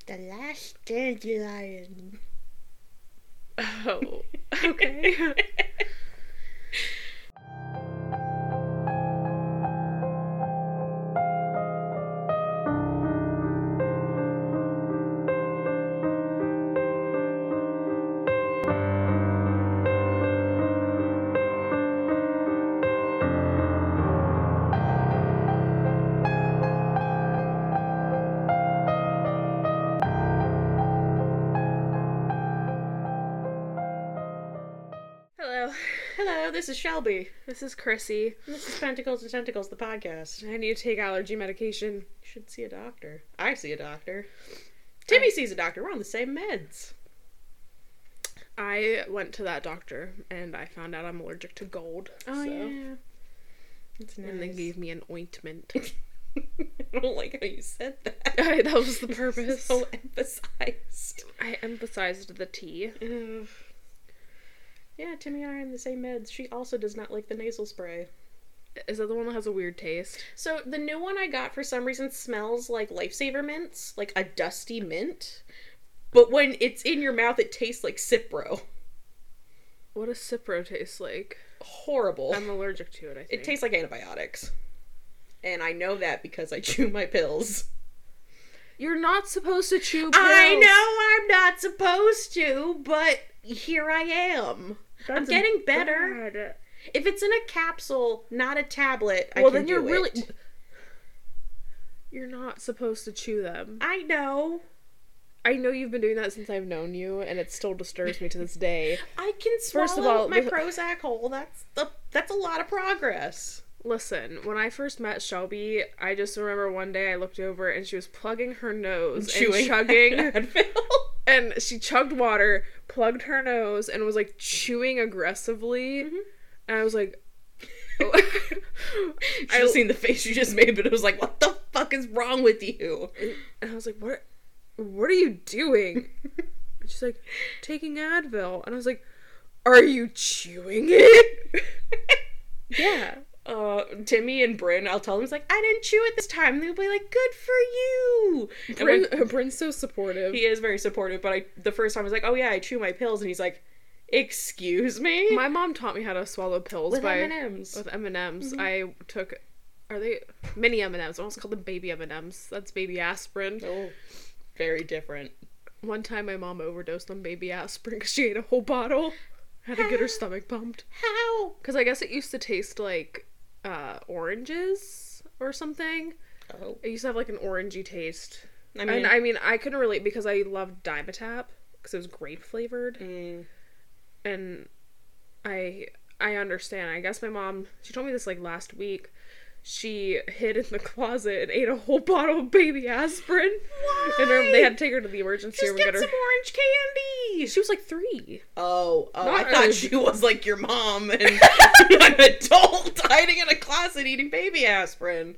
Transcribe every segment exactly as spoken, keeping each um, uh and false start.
The last dandelion. Oh, okay. Hello, this is Shelby. This is Chrissy. And this is Pentacles and Tentacles, the podcast. I need to take allergy medication. You should see a doctor. I see a doctor. Timmy I... sees a doctor. We're on the same meds. I went to that doctor, and I found out I'm allergic to gold. Oh, so. yeah. That's nice. And they gave me an ointment. I don't like how you said that. I, that was the purpose. So emphasized. I emphasized the T. Ugh. Yeah, Timmy and I are in the same meds. She also does not like the nasal spray. Is that the one that has a weird taste? So, the new one I got for some reason smells like Lifesaver mints. Like a dusty mint. But when it's in your mouth, it tastes like Cipro. What does Cipro taste like? Horrible. I'm allergic to it, I think. It tastes like antibiotics. And I know that because I chew my pills. You're not supposed to chew pills. I know I'm not supposed to, but here I am. That's I'm getting better. Bad. If it's in a capsule, not a tablet, I well, can then you're do really. it. You're not supposed to chew them. I know. I know you've been doing that since I've known you, and it still disturbs me to this day. I can swallow First of all, my the... Prozac whole. That's the that's a lot of progress. Listen, when I first met Shelby, I just remember one day I looked over and she was plugging her nose and, and chugging Advil. And she chugged water, plugged her nose, and was like chewing aggressively. Mm-hmm. And I was like, oh. I should have seen the face you just made, but it was like, what the fuck is wrong with you? And I was like, what? What are you doing? And she's like, taking Advil. And I was like, are you chewing it? Yeah. Uh, Timmy and Bryn, I'll tell them, it's like, I didn't chew it this time. And they'll be like, good for you. Bryn, when, Bryn's so supportive. He is very supportive, but I, the first time I was like, oh yeah, I chew my pills. And he's like, excuse me? My mom taught me how to swallow pills with by, M and M's. With M and M's. Mm-hmm. I took, are they, mini M and M's. I almost call them baby M and M's. That's baby aspirin. Oh, very different. One time my mom overdosed on baby aspirin because she ate a whole bottle. Had to get her stomach pumped. How? Because I guess it used to taste like uh, oranges or something. Oh. It used to have like an orangey taste. I mean, and I mean, I couldn't relate because I loved Dimetapp because it was grape flavored. Mm. And I I understand. I guess my mom, she told me this like last week. She hid in the closet and ate a whole bottle of baby aspirin. Why? And her, they had to take her to the emergency room and and get get her some orange candy. She was like three. Oh, oh Not I thought really. she was like your mom and an adult hiding in a closet eating baby aspirin.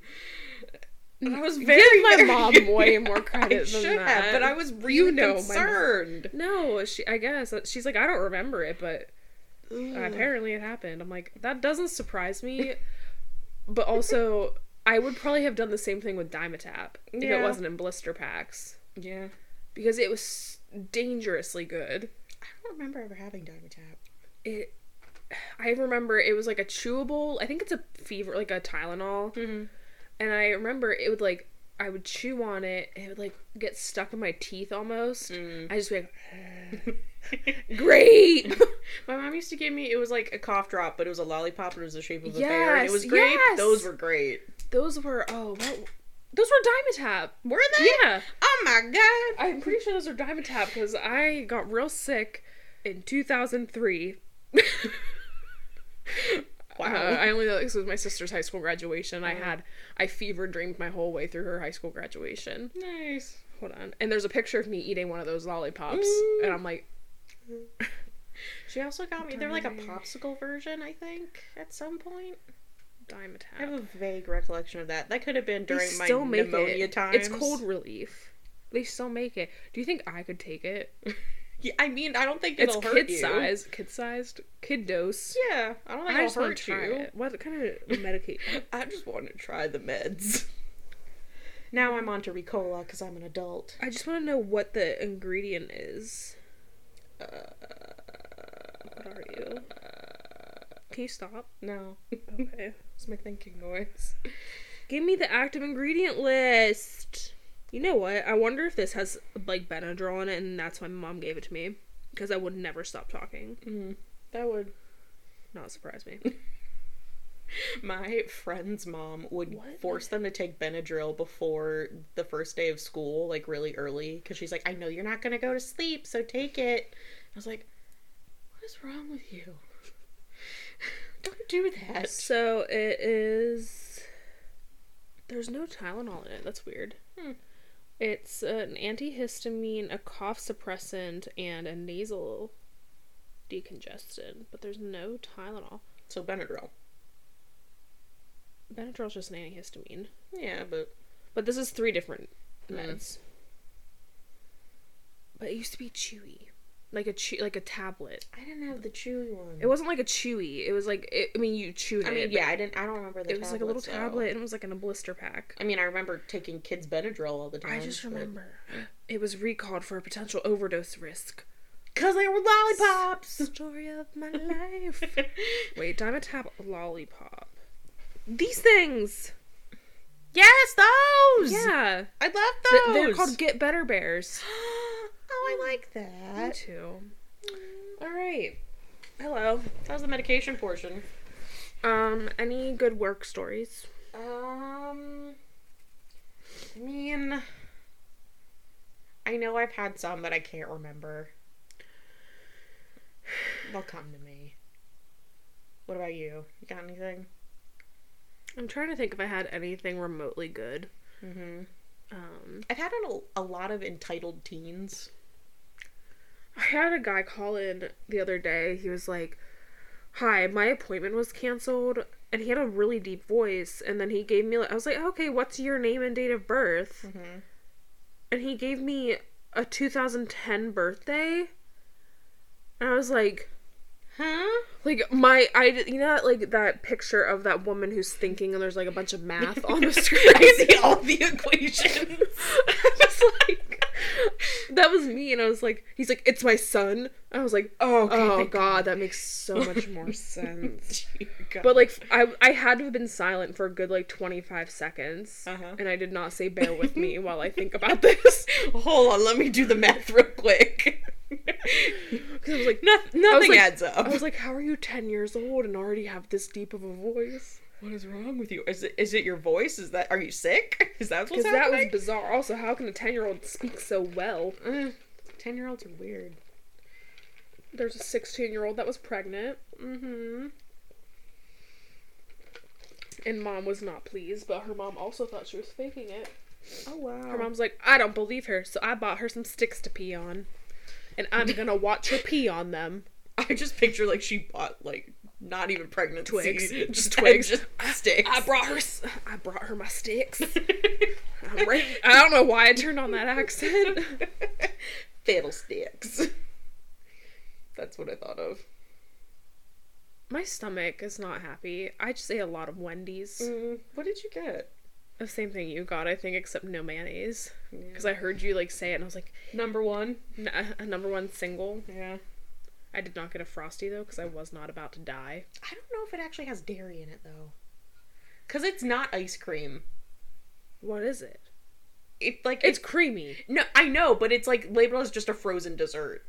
And I was very, Give my very... mom way more credit I than should that. have, but I was really you know concerned. My mom. No, she. I guess she's like, I don't remember it, but Ugh. apparently it happened. I'm like, that doesn't surprise me. But also, I would probably have done the same thing with Dimetapp if Yeah. it wasn't in blister packs. Yeah. Because it was dangerously good. I don't remember ever having Dimetapp. It. I remember it was like a chewable. I think it's a fever, like a Tylenol. Mm-hmm. And I remember it would like, I would chew on it, and it would like get stuck in my teeth almost. Mm. I just be like, great! My mom used to give me, it was like a cough drop, but it was a lollipop and it was the shape of a yes, bear. And it was great. Yes. Those were great. Those were, oh, what? Those were Dimetapp. Were they? Yeah. Oh my god. I'm pretty sure those are Dimetapp because I got real sick in two thousand three. Wow. Uh, I only know this was my sister's high school graduation. I had, I fever dreamed my whole way through her high school graduation. Nice. Hold on. And there's a picture of me eating one of those lollipops. Mm. And I'm like... She also got me, they're like a popsicle version, I think, at some point. Dimetapp. I have a vague recollection of that. That could have been during they my still make pneumonia it. times. It's cold relief. They still make it. Do you think I could take it? Yeah, I mean, I don't think It's it'll hurt kid you. size, kid sized, kid dose. Yeah, I don't think I it'll just want hurt to try you. it. What kind of medication? I just want to try the meds. Now I'm on to Ricola because I'm an adult. I just want to know what the ingredient is. Uh, what are you? Can you stop? No. Okay. It's my thinking noise. Give me the active ingredient list. You know what? I wonder if this has, like, Benadryl in it, and that's why my mom gave it to me. Because I would never stop talking. Mm, that would not surprise me. My friend's mom would what? force them to take Benadryl before the first day of school, like, really early. Because she's like, I know you're not going to go to sleep, so take it. I was like, what is wrong with you? Don't do that. So, it is... There's no Tylenol in it. That's weird. Hmm. It's an antihistamine, a cough suppressant, and a nasal decongestant. But there's no Tylenol. So Benadryl. Benadryl's just an antihistamine. Yeah, but... But this is three different Mm. meds. But it used to be chewy. Like a chew, like a tablet. I didn't have the chewy one. It wasn't like a chewy. It was like, it, I mean, you chewed I it. mean, yeah, I didn't, I don't remember the It was like a little tablets, tablet, though. and it was like in a blister pack. I mean, I remember taking kids' Benadryl all the time. I just but... remember it was recalled for a potential overdose risk. Because they were lollipops! Story of my life. Wait, Diamond Tab Lollipop. These things! Yes, those! Yeah. I love Th- those! they're called Get Better Bears. Oh, I like that. Me too. Alright. Hello. That was the medication portion. Um, any good work stories? Um, I mean, I know I've had some, but I can't remember. They'll come to me. What about you? You got anything? I'm trying to think if I had anything remotely good. Mm-hmm. Um, I've had a, a lot of entitled teens. I had a guy call in the other day. He was like, hi, my appointment was canceled. And he had a really deep voice. And then he gave me, I was like, okay, what's your name and date of birth? Mm-hmm. And he gave me a two thousand ten birthday. And I was like, huh? Like, my, I, you know, that, like, that picture of that woman who's thinking and there's, like, a bunch of math on the screen? I see all the equations. I was like, that was me, and I was like, he's like, it's my son. I was like, Oh, okay, oh, thank God, God. that makes so much more sense. Dear God. But, like, I, I had to have been silent for a good, like, twenty-five seconds, Uh-huh. and I did not say bear with me while I think about this. Hold on, let me do the math real quick. Because I was like, no- nothing like, adds up. I was like, how are you ten years old and already have this deep of a voice? What is wrong with you? Is it is it your voice? Is that are you sick? Is that what's Because that was happening? bizarre. Also, how can a ten-year-old speak so well? Uh, Ten-year-olds are weird. There's a sixteen-year-old that was pregnant, Mm-hmm. and mom was not pleased, but her mom also thought she was faking it. Oh wow. Her mom's like, I don't believe her, so I bought her some sticks to pee on. And I'm gonna watch her pee on them. I just picture like she bought like not even pregnant Twigs. seed, Just twigs. just sticks. I brought her s- I brought her my sticks. I'm right- I don't know why I turned on that accent. Fiddlesticks. That's what I thought of. My stomach is not happy. I just ate a lot of Wendy's. Mm, what did you get? The same thing you got, I think, except no mayonnaise. Yeah. Because I heard you, like, say it, and I was like, Number one. N- a number one single. Yeah. I did not get a Frosty, though, because I was not about to die. I don't know if it actually has dairy in it though. Cause it's not ice cream. What is it? It like It's creamy. no, I know, but it's like labeled as just a frozen dessert.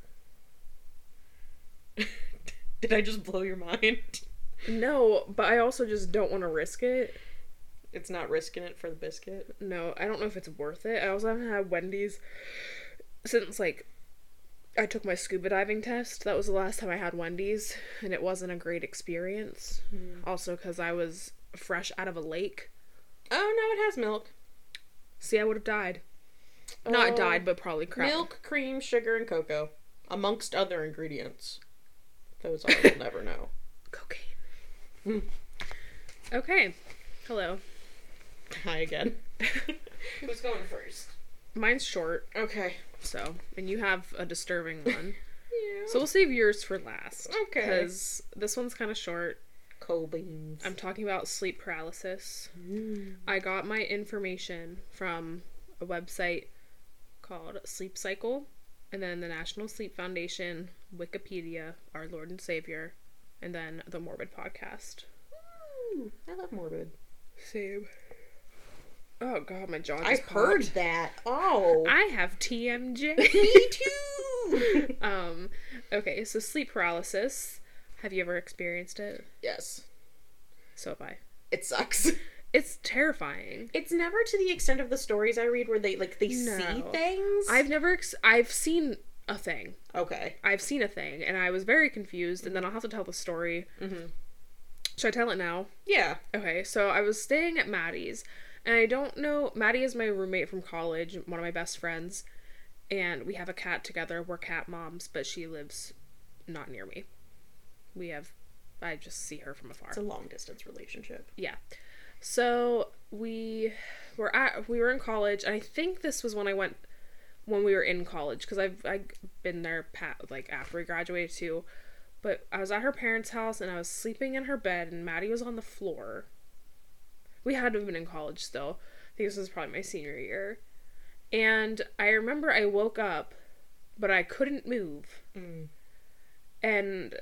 Did I just blow your mind? No, but I also just don't want to risk it. It's not risking it for the biscuit. No, I don't know if it's worth it. I also haven't had Wendy's since, like, I took my scuba diving test. That was the last time I had Wendy's, and it wasn't a great experience. Mm. Also, because I was fresh out of a lake. Oh no, it has milk. See, I would have died. Not Oh, died, but probably crap. Milk, cream, sugar, and cocoa, amongst other ingredients. Those I will never know. Cocaine. Mm. Okay. Hello. Hi again. Who's going first? Mine's short, Okay. so, and you have a disturbing one. Yeah. So we'll save yours for last. Okay. Because this one's kind of short. cocoa beans. I'm talking about sleep paralysis. Mm. I got my information from a website called Sleep Cycle, and then the National Sleep Foundation, Wikipedia, Our Lord and Savior, and then the Morbid podcast. Ooh, I love Morbid. Same. Oh god, my jaw just I popped. heard that. Oh. I have T M J. Me too. um, okay, so sleep paralysis. Have you ever experienced it? Yes. So have I. It sucks. It's terrifying. It's never to the extent of the stories I read where they, like, they no. see things. I've never, ex- I've seen a thing. Okay. I've seen a thing, and I was very confused, and then I'll have to tell the story. Mm-hmm. Should I tell it now? Yeah. Okay, so I was staying at Maddie's, and I don't know, Maddie is my roommate from college, one of my best friends, and we have a cat together. We're cat moms, but she lives not near me. We have, I just see her from afar. It's a long distance relationship. Yeah. So we were at, we were in college, and I think this was when I went, when we were in college, because I've, I've been there, pat, like, after we graduated, too, but I was at her parents' house, and I was sleeping in her bed, and Maddie was on the floor. We had to have been in college still. I think this was probably my senior year. And I remember I woke up, but I couldn't move. Mm. And,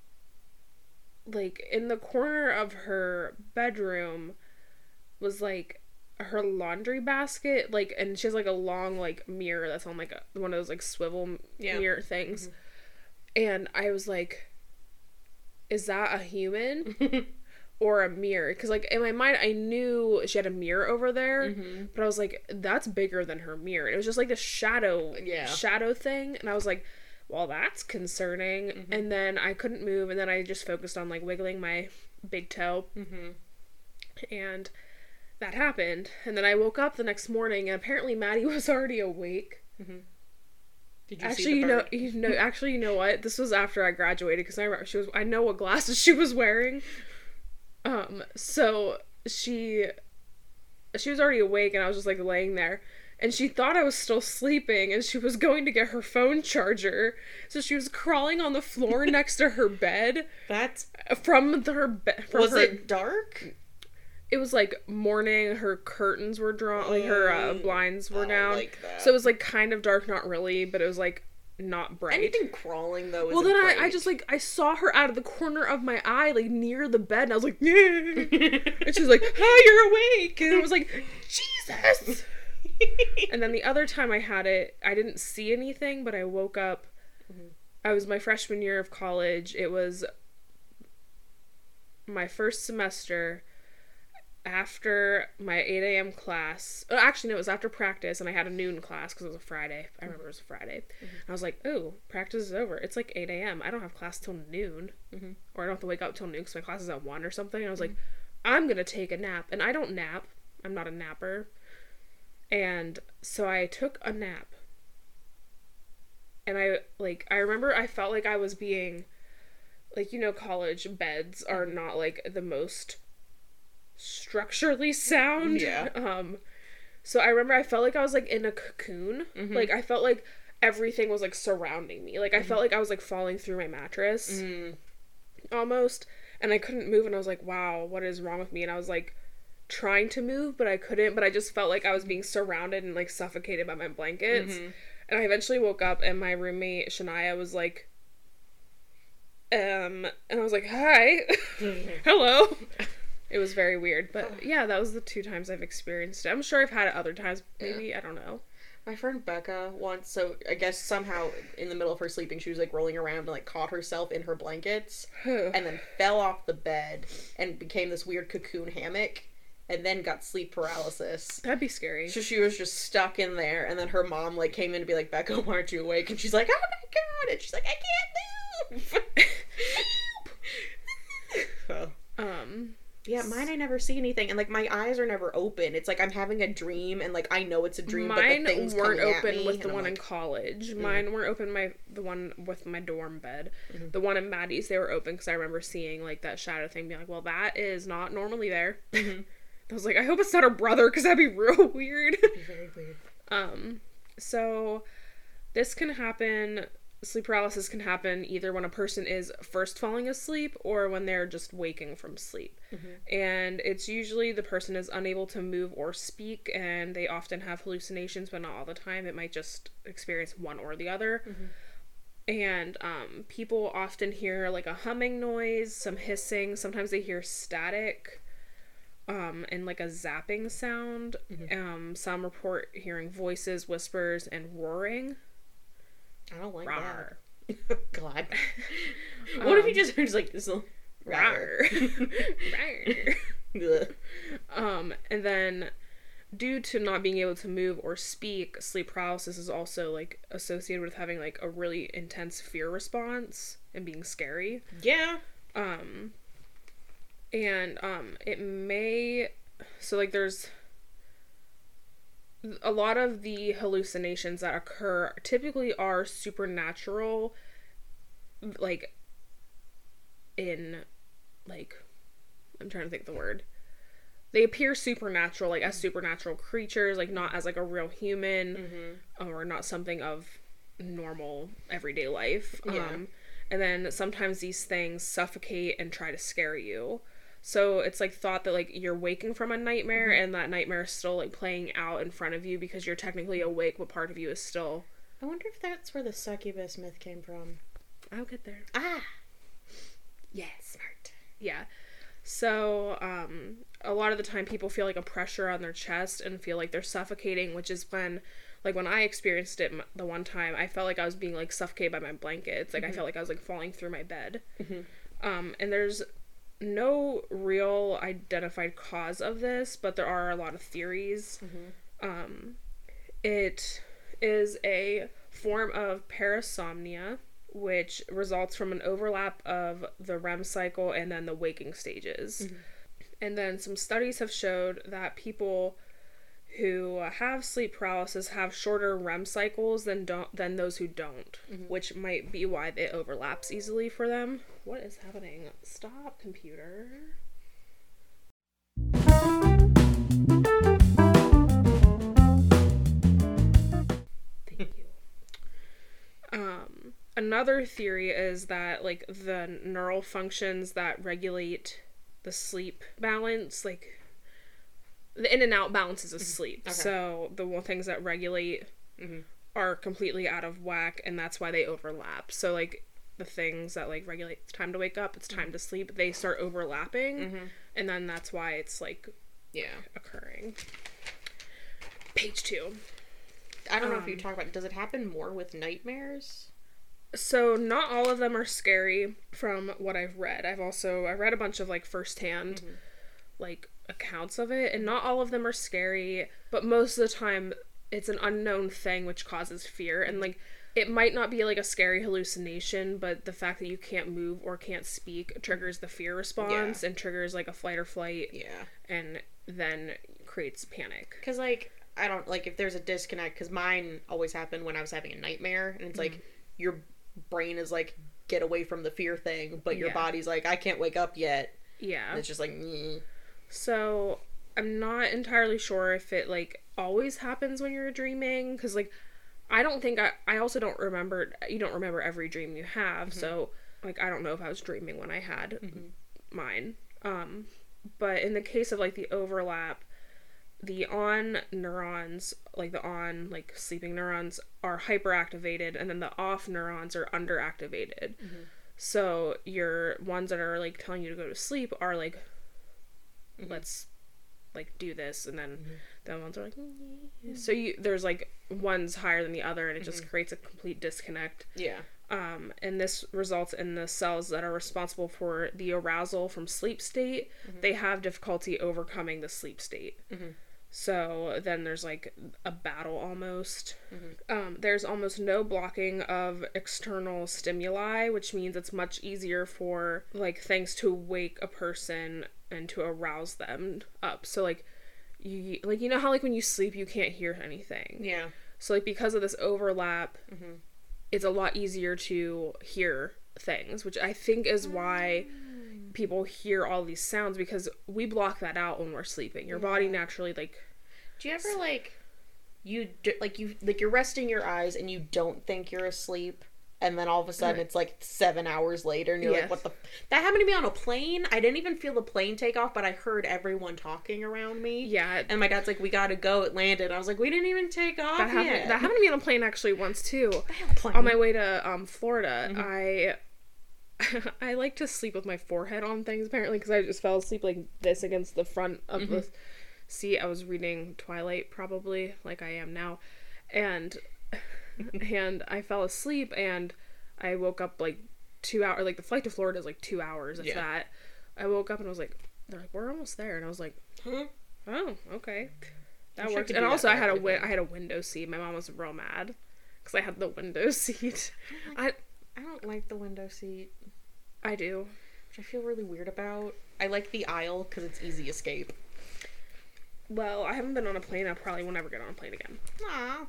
like, in the corner of her bedroom was, like, her laundry basket, like, and she has, like, a long, like, mirror that's on, like, a, one of those, like, swivel yeah. mirror things. Mm-hmm. And I was like, is that a human? Or a mirror? Because, like, in my mind, I knew she had a mirror over there, mm-hmm. but I was like, that's bigger than her mirror. And it was just, like, the shadow, yeah. shadow thing, and I was like, well, that's concerning. Mm-hmm. And then I couldn't move, and then I just focused on, like, wiggling my big toe. Mm-hmm. And that happened. And then I woke up the next morning, and apparently Maddie was already awake. Mm-hmm. Did you actually, see the you know, you know, actually, you know what? This was after I graduated, because I remember she was, I know what glasses she was wearing. Um, so she, she was already awake, and I was just, like, laying there. And she thought I was still sleeping, and she was going to get her phone charger. So she was crawling on the floor next to her bed. That's... From the, her bed. Was her, it dark? It was, like, morning. Her curtains were drawn. Like, her uh, blinds were I down. Like that. So it was, like, kind of dark. Not really, but it was, like, not bright. Anything crawling, though, is Well, then bright. I, I just, like, I saw her out of the corner of my eye, like, near the bed, and I was like, yeah. And she's like, oh, you're awake. And I was like, Jesus. And then the other time I had it, I didn't see anything, but I woke up. Mm-hmm. I was my freshman year of college. It was my first semester after my eight a.m. class. Oh, actually, no, it was after practice, and I had a noon class because it was a Friday. I remember it was a Friday. Mm-hmm. And I was like, oh, practice is over. It's like eight a.m. I don't have class till noon. Mm-hmm. Or I don't have to wake up till noon because my class is at one or something. And I was mm-hmm. like, I'm going to take a nap. And I don't nap. I'm not a napper. And so I took a nap. And I, like, I remember I felt like I was being, like, you know, college beds are not, like, the most structurally sound. Yeah. Um, so I remember I felt like I was, like, in a cocoon. Mm-hmm. Like, I felt like everything was, like, surrounding me. Like, I mm-hmm. felt like I was, like, falling through my mattress. Mm. Almost. And I couldn't move, and I was like, wow, what is wrong with me? And I was, like, trying to move, but I couldn't, but I just felt like I was being surrounded and, like, suffocated by my blankets. Mm-hmm. And I eventually woke up, and my roommate, Shania, was like, um, and I was like, hi, hello. It was very weird, but yeah, that was the two times I've experienced it. I'm sure I've had it other times, maybe, yeah. I don't know. My friend Becca once, so I guess somehow in the middle of her sleeping, she was, like, rolling around and, like, caught herself in her blankets, and then fell off the bed, and became this weird cocoon hammock. And then got sleep paralysis. That'd be scary. So she was just stuck in there, and then her mom, like, came in to be like, Becca, why aren't you awake? And she's like, oh my god! And she's like, I can't move! So, um, yeah, mine, I never see anything, and, like, my eyes are never open. It's like I'm having a dream, and, like, I know it's a dream, mine but the things weren't coming open at me, with the one I'm in like, college. Mm-hmm. Mine weren't open, my the one with my dorm bed. Mm-hmm. The one in Maddie's, they were open, because I remember seeing, like, that shadow thing, being like, well, that is not normally there. Mm-hmm. I was like, I hope it's not her brother, because that'd be real weird. That'd be very weird. Um, so, this can happen sleep paralysis can happen either when a person is first falling asleep or when they're just waking from sleep. Mm-hmm. And it's usually the person is unable to move or speak, and they often have hallucinations, but not all the time. It might just experience one or the other. Mm-hmm. And um, people often hear like a humming noise, some hissing. Sometimes they hear static um, and like a zapping sound. Mm-hmm. Um, some report hearing voices, whispers, and roaring. I don't like Rawr. That. God. What um, if you just heard like this little rawr? Rawr. um, and then due to not being able to move or speak, sleep paralysis is also like associated with having like a really intense fear response and being scary. Yeah. Um, and um, it may so like there's a lot of the hallucinations that occur typically are supernatural, like in like I'm trying to think of the word. They appear supernatural, like as supernatural creatures, like not as like a real human, mm-hmm. or not something of normal everyday life. Yeah. Um, and then sometimes these things suffocate and try to scare you. So it's like thought that like you're waking from a nightmare, mm-hmm. and that nightmare is still like playing out in front of you because you're technically awake, but part of you is still. I wonder if that's where the succubus myth came from. I'll get there. Ah. Yeah, smart. Yeah. So, um, a lot of the time people feel like a pressure on their chest and feel like they're suffocating, which is when, like, when I experienced it the one time, I felt like I was being, like, suffocated by my blankets. Like, mm-hmm. I felt like I was, like, falling through my bed. Mm-hmm. Um, and there's no real identified cause of this, but there are a lot of theories. Mm-hmm. Um, it is a form of parasomnia, which results from an overlap of the R E M cycle and then the waking stages. Mm-hmm. And then some studies have showed that people who have sleep paralysis have shorter R E M cycles than don't than those who don't, mm-hmm. which might be why it overlaps easily for them. What is happening? Stop, computer. Thank you. Um, another theory is that, like, the neural functions that regulate the sleep balance, like, the in and out balances of sleep. Okay. So the one things that regulate mm-hmm. are completely out of whack, and that's why they overlap. So, like, the things that, like, regulate it's time to wake up, it's time to sleep, they start overlapping, mm-hmm. and then that's why it's, like, yeah, occurring. Page two. I don't know um, if you talk about, does it happen more with nightmares? So not all of them are scary from what I've read. I've also, I read a bunch of, like, firsthand, mm-hmm. like, accounts of it, and not all of them are scary, but most of the time it's an unknown thing which causes fear, and, like, it might not be, like, a scary hallucination, but the fact that you can't move or can't speak triggers the fear response, yeah. and triggers, like, a flight or flight, yeah, and then creates panic. Because, like, I don't, like, if there's a disconnect, because mine always happened when I was having a nightmare, and it's, mm-hmm. like, your brain is, like, get away from the fear thing, but your yeah. body's like, I can't wake up yet. Yeah. And it's just like, mm. So, I'm not entirely sure if it, like, always happens when you're dreaming, because, like, I don't think, I, I also don't remember, you don't remember every dream you have, mm-hmm. so, like, I don't know if I was dreaming when I had mm-hmm. mine. Um, but in the case of, like, the overlap, the on neurons, like, the on, like, sleeping neurons are hyperactivated, and then the off neurons are underactivated. Mm-hmm. So, your ones that are, like, telling you to go to sleep are, like, mm-hmm. let's, like, do this, and then mm-hmm. the ones are like, mm-hmm. so you, there's, like, one's higher than the other, and it mm-hmm. just creates a complete disconnect. Yeah. Um, and this results in the cells that are responsible for the arousal from sleep state, mm-hmm. they have difficulty overcoming the sleep state. Mm-hmm. So then there's, like, a battle almost. Mm-hmm. Um, there's almost no blocking of external stimuli, which means it's much easier for, like, things to wake a person and to arouse them up. So, like, you, like, you know how, like, when you sleep, you can't hear anything? Yeah. So, like, because of this overlap, mm-hmm. it's a lot easier to hear things, which I think is why people hear all these sounds, because we block that out when we're sleeping. Your yeah. body naturally, like... Do you ever, like, you, do, like, you, like, you're resting your eyes and you don't think you're asleep, and then all of a sudden it's like seven hours later, and you're yes. like, what the... That happened to me on a plane. I didn't even feel the plane take off, but I heard everyone talking around me. Yeah. And my dad's like, we gotta go, it landed. I was like, we didn't even take off that happened, yet. That happened to me on a plane actually once too. Plane. On my way to um, Florida, Mm-hmm. I... I like to sleep with my forehead on things, apparently, because I just fell asleep like this against the front of mm-hmm. the seat. I was reading Twilight, probably, like I am now, and and I fell asleep, and I woke up like two hours, like the flight to Florida is like two hours, if yeah. that. I woke up and I was like, they're like, we're almost there, and I was like, huh? Oh, okay. That worked. And also I had a wi- I had a window seat. My mom was real mad, because I had the window seat. I, like, I I don't like the window seat. I do. Which I feel really weird about. I like the aisle because it's easy escape. Well, I haven't been on a plane. I probably will never get on a plane again. Aw.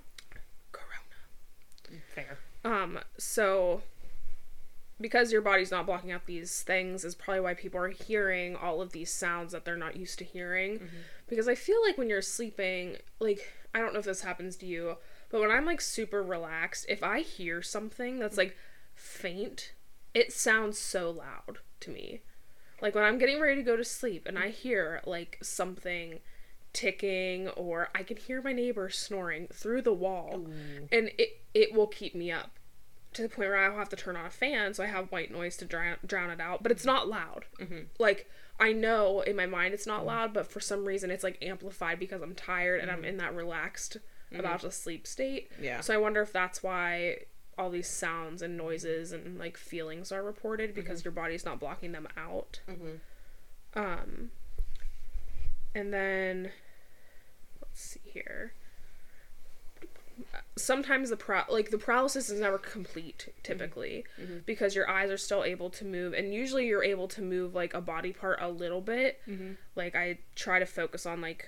Corona. Fair. Um, so, because your body's not blocking out these things is probably why people are hearing all of these sounds that they're not used to hearing. Mm-hmm. Because I feel like when you're sleeping, like, I don't know if this happens to you, but when I'm, like, super relaxed, if I hear something that's, like, faint, it sounds so loud to me. Like, when I'm getting ready to go to sleep and I hear, like, something ticking, or I can hear my neighbor snoring through the wall, Ooh. and it, it will keep me up to the point where I'll have to turn on a fan so I have white noise to drown, drown it out, but it's not loud. Mm-hmm. Like, I know in my mind it's not mm-hmm. loud, but for some reason it's, like, amplified because I'm tired mm-hmm. and I'm in that relaxed, mm-hmm. about to sleep state. Yeah. So I wonder if that's why all these sounds and noises and, like, feelings are reported, because mm-hmm. your body's not blocking them out. Mm-hmm. Um, and then, let's see here. Sometimes the par- like the paralysis is never complete, typically, mm-hmm. because your eyes are still able to move, and usually you're able to move, like, a body part a little bit. Mm-hmm. Like, I try to focus on, like,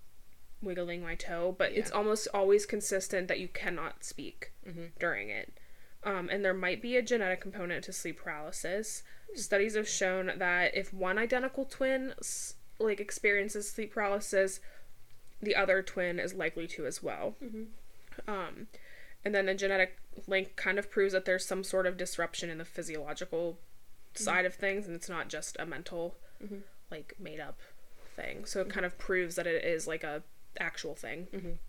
wiggling my toe, but yeah. it's almost always consistent that you cannot speak mm-hmm. during it. Um, and there might be a genetic component to sleep paralysis. Mm-hmm. Studies have shown that if one identical twin, like, experiences sleep paralysis, the other twin is likely to as well. Mm-hmm. Um, and then the genetic link kind of proves that there's some sort of disruption in the physiological mm-hmm. side of things, and it's not just a mental, mm-hmm. like, made up thing. So it mm-hmm. kind of proves that it is, like, a actual thing.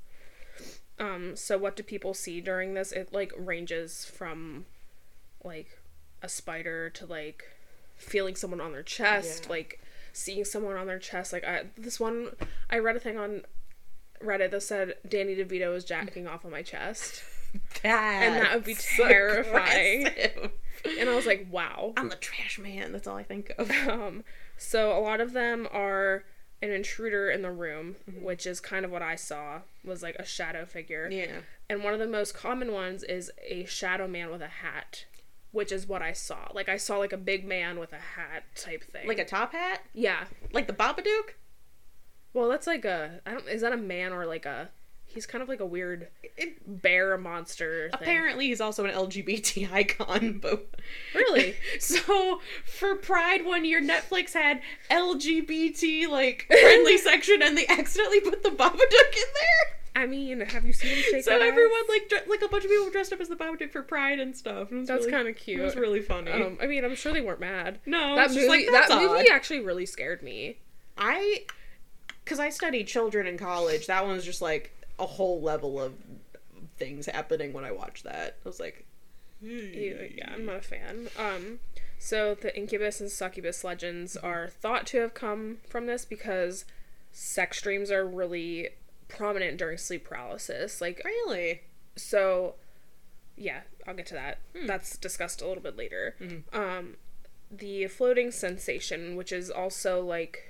Mm-hmm. Um, so what do people see during this? It, like, ranges from, like, a spider to, like, feeling someone on their chest, yeah. like, seeing someone on their chest. Like, I, this one, I read a thing on Reddit that said Danny DeVito was jacking off on my chest. That's and that would be terrifying. Aggressive. And I was like, wow. I'm the trash man. That's all I think of. Um, so a lot of them are an intruder in the room, mm-hmm. which is kind of what I saw, was, like, a shadow figure. Yeah. And one of the most common ones is a shadow man with a hat, which is what I saw. Like, I saw, like, a big man with a hat type thing. Like a top hat? Yeah. Like the Babadook? Well, that's like a, I don't, is that a man or like a, he's kind of like a weird it, bear monster thing. Apparently he's also an L G B T icon, but... Really? So, for Pride one year, Netflix had L G B T, like, friendly section, and they accidentally put the Babadook in there? I mean, have you seen him shake So everyone, like, dre- like, a bunch of people dressed up as the Babadook for Pride and stuff. That's really, kind of cute. It was really funny. Um, I mean, I'm sure they weren't mad. No, that movie, like, that odd. movie actually really scared me. I... Because I studied children in college, that one was just, like, a whole level of things happening when I watched that. I was like... Hey. Yeah, I'm not a fan. Um, so the incubus and succubus legends are thought to have come from this because sex dreams are really prominent during sleep paralysis. Like, really? So, yeah, I'll get to that. Hmm. That's discussed a little bit later. Mm-hmm. Um, the floating sensation, which is also, like...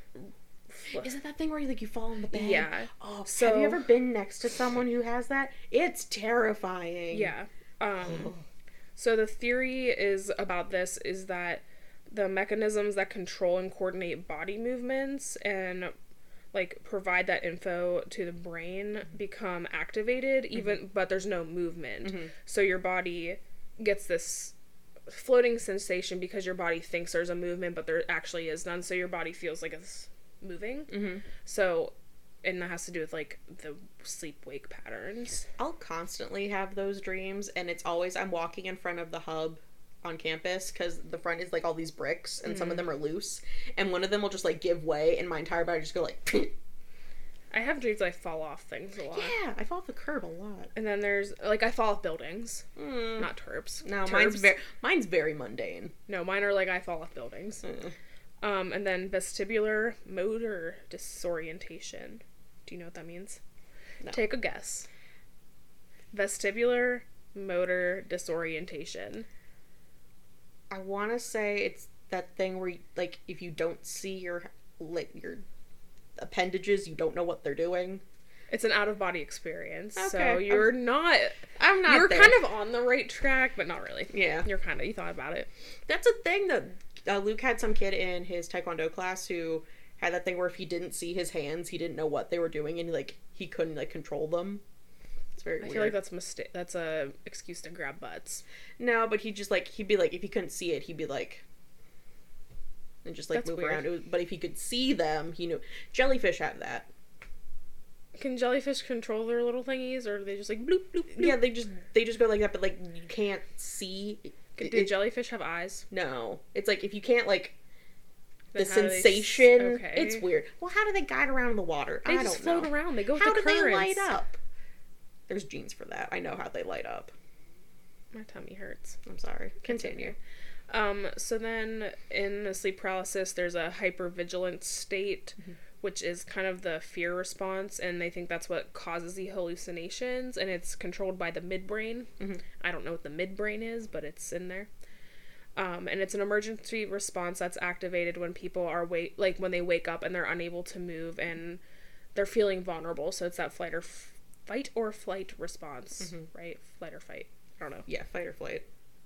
Is it that thing where you, like, you fall in the bed? Yeah. Oh, so, have you ever been next to someone who has that? It's terrifying. Yeah. Um, so the theory is about this is that the mechanisms that control and coordinate body movements and, like, provide that info to the brain become activated, mm-hmm. even, but there's no movement. Mm-hmm. So your body gets this floating sensation because your body thinks there's a movement, but there actually is none. So your body feels like it's moving. Mm-hmm. So and that has to do with like the sleep-wake patterns. I'll constantly have those dreams, and it's always I'm walking in front of the hub on campus, because the front is like all these bricks, and mm-hmm. some of them are loose, and one of them will just like give way, and my entire body just go like. I have dreams I fall off things a lot. Yeah, I fall off the curb a lot. And then there's like I fall off buildings, mm. not turps. No, Terps. mine's very mine's very mundane. No, mine are like I fall off buildings. Mm. Um, and then vestibular motor disorientation. Do you know what that means? No. Take a guess. Vestibular motor disorientation. I want to say it's that thing where, you, like, if you don't see your like your appendages, you don't know what they're doing. It's an out-of-body experience. Okay. So you're I'm, not... I'm not You're there. kind of on the right track, but not really. Yeah. You're kind of... You thought about it. That's a thing that... Uh, Luke had some kid in his taekwondo class who had that thing where if he didn't see his hands, he didn't know what they were doing, and, like, he couldn't, like, control them. It's very I weird. feel like that's a mistake. That's a excuse to grab butts. No, but he just, like... He'd be like... If he couldn't see it, he'd be like... And just, like, that's move weird. around. It was, but if he could see them, he knew... Jellyfish have that. Can jellyfish control their little thingies, or are they just like bloop, bloop, bloop? Yeah, they just they just go like that, but like you can't see. Do it, jellyfish have eyes? No, it's like if you can't like then the sensation. They... Okay. It's weird. Well, how do they guide around in the water? They I just don't float know. around. They go with how the currents. How do they light up? There's genes for that. I know how they light up. My tummy hurts. I'm sorry. Continue. Um. So then, in the sleep paralysis, there's a hypervigilance state. Mm-hmm. Which is kind of the fear response, and they think that's what causes the hallucinations, and it's controlled by the midbrain. Mm-hmm. I don't know what the midbrain is, but it's in there. Um, and it's an emergency response that's activated when people are wait, like when they wake up and they're unable to move and they're feeling vulnerable. So it's that flight or f- fight or flight response, mm-hmm. right? Flight or fight. I don't know. Yeah, fight or flight.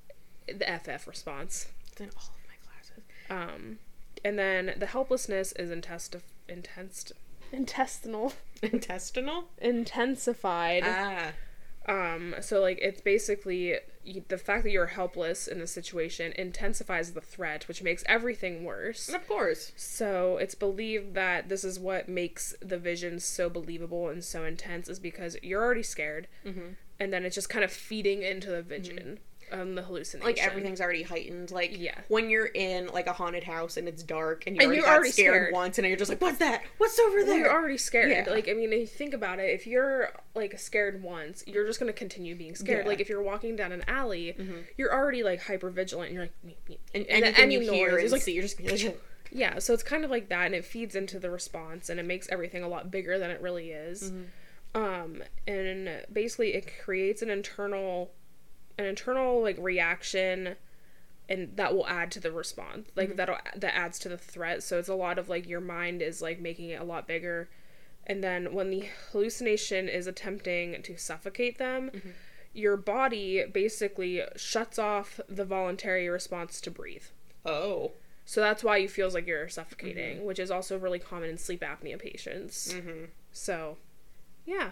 The F F response. It's in all of my classes. Um, and then the helplessness is intestinal. Intense, intestinal, intestinal, intensified. Ah, um. So like it's basically you, the fact that you're helpless in the situation intensifies the threat, which makes everything worse. Of course. So it's believed that this is what makes the vision so believable and so intense, is because you're already scared, mm-hmm. and then it's just kind of feeding into the vision. Mm-hmm. Um, the hallucination. Like, everything's already heightened. Like, yeah. when you're in, like, a haunted house and it's dark and you and already you're got already scared, scared once and you're just like, what's that? What's over there? Well, you're already scared. Yeah. Like, I mean, if you think about it, if you're, like, scared once, you're just going to continue being scared. Yeah. Like, if you're walking down an alley, mm-hmm. you're already, like, hyper-vigilant, and you're like, meep, meep. And, and anything you hear is like, see, you're just... yeah, so it's kind of like that, and it feeds into the response, and it makes everything a lot bigger than it really is. Mm-hmm. Um, and basically, it creates an internal... an internal like reaction, and that will add to the response, like mm-hmm. that'll that adds to the threat. So it's a lot of like your mind is like making it a lot bigger, and then when the hallucination is attempting to suffocate them, mm-hmm. your body basically shuts off the voluntary response to breathe. Oh, so that's why you feels like you're suffocating, mm-hmm. which is also really common in sleep apnea patients. Mm-hmm. So yeah,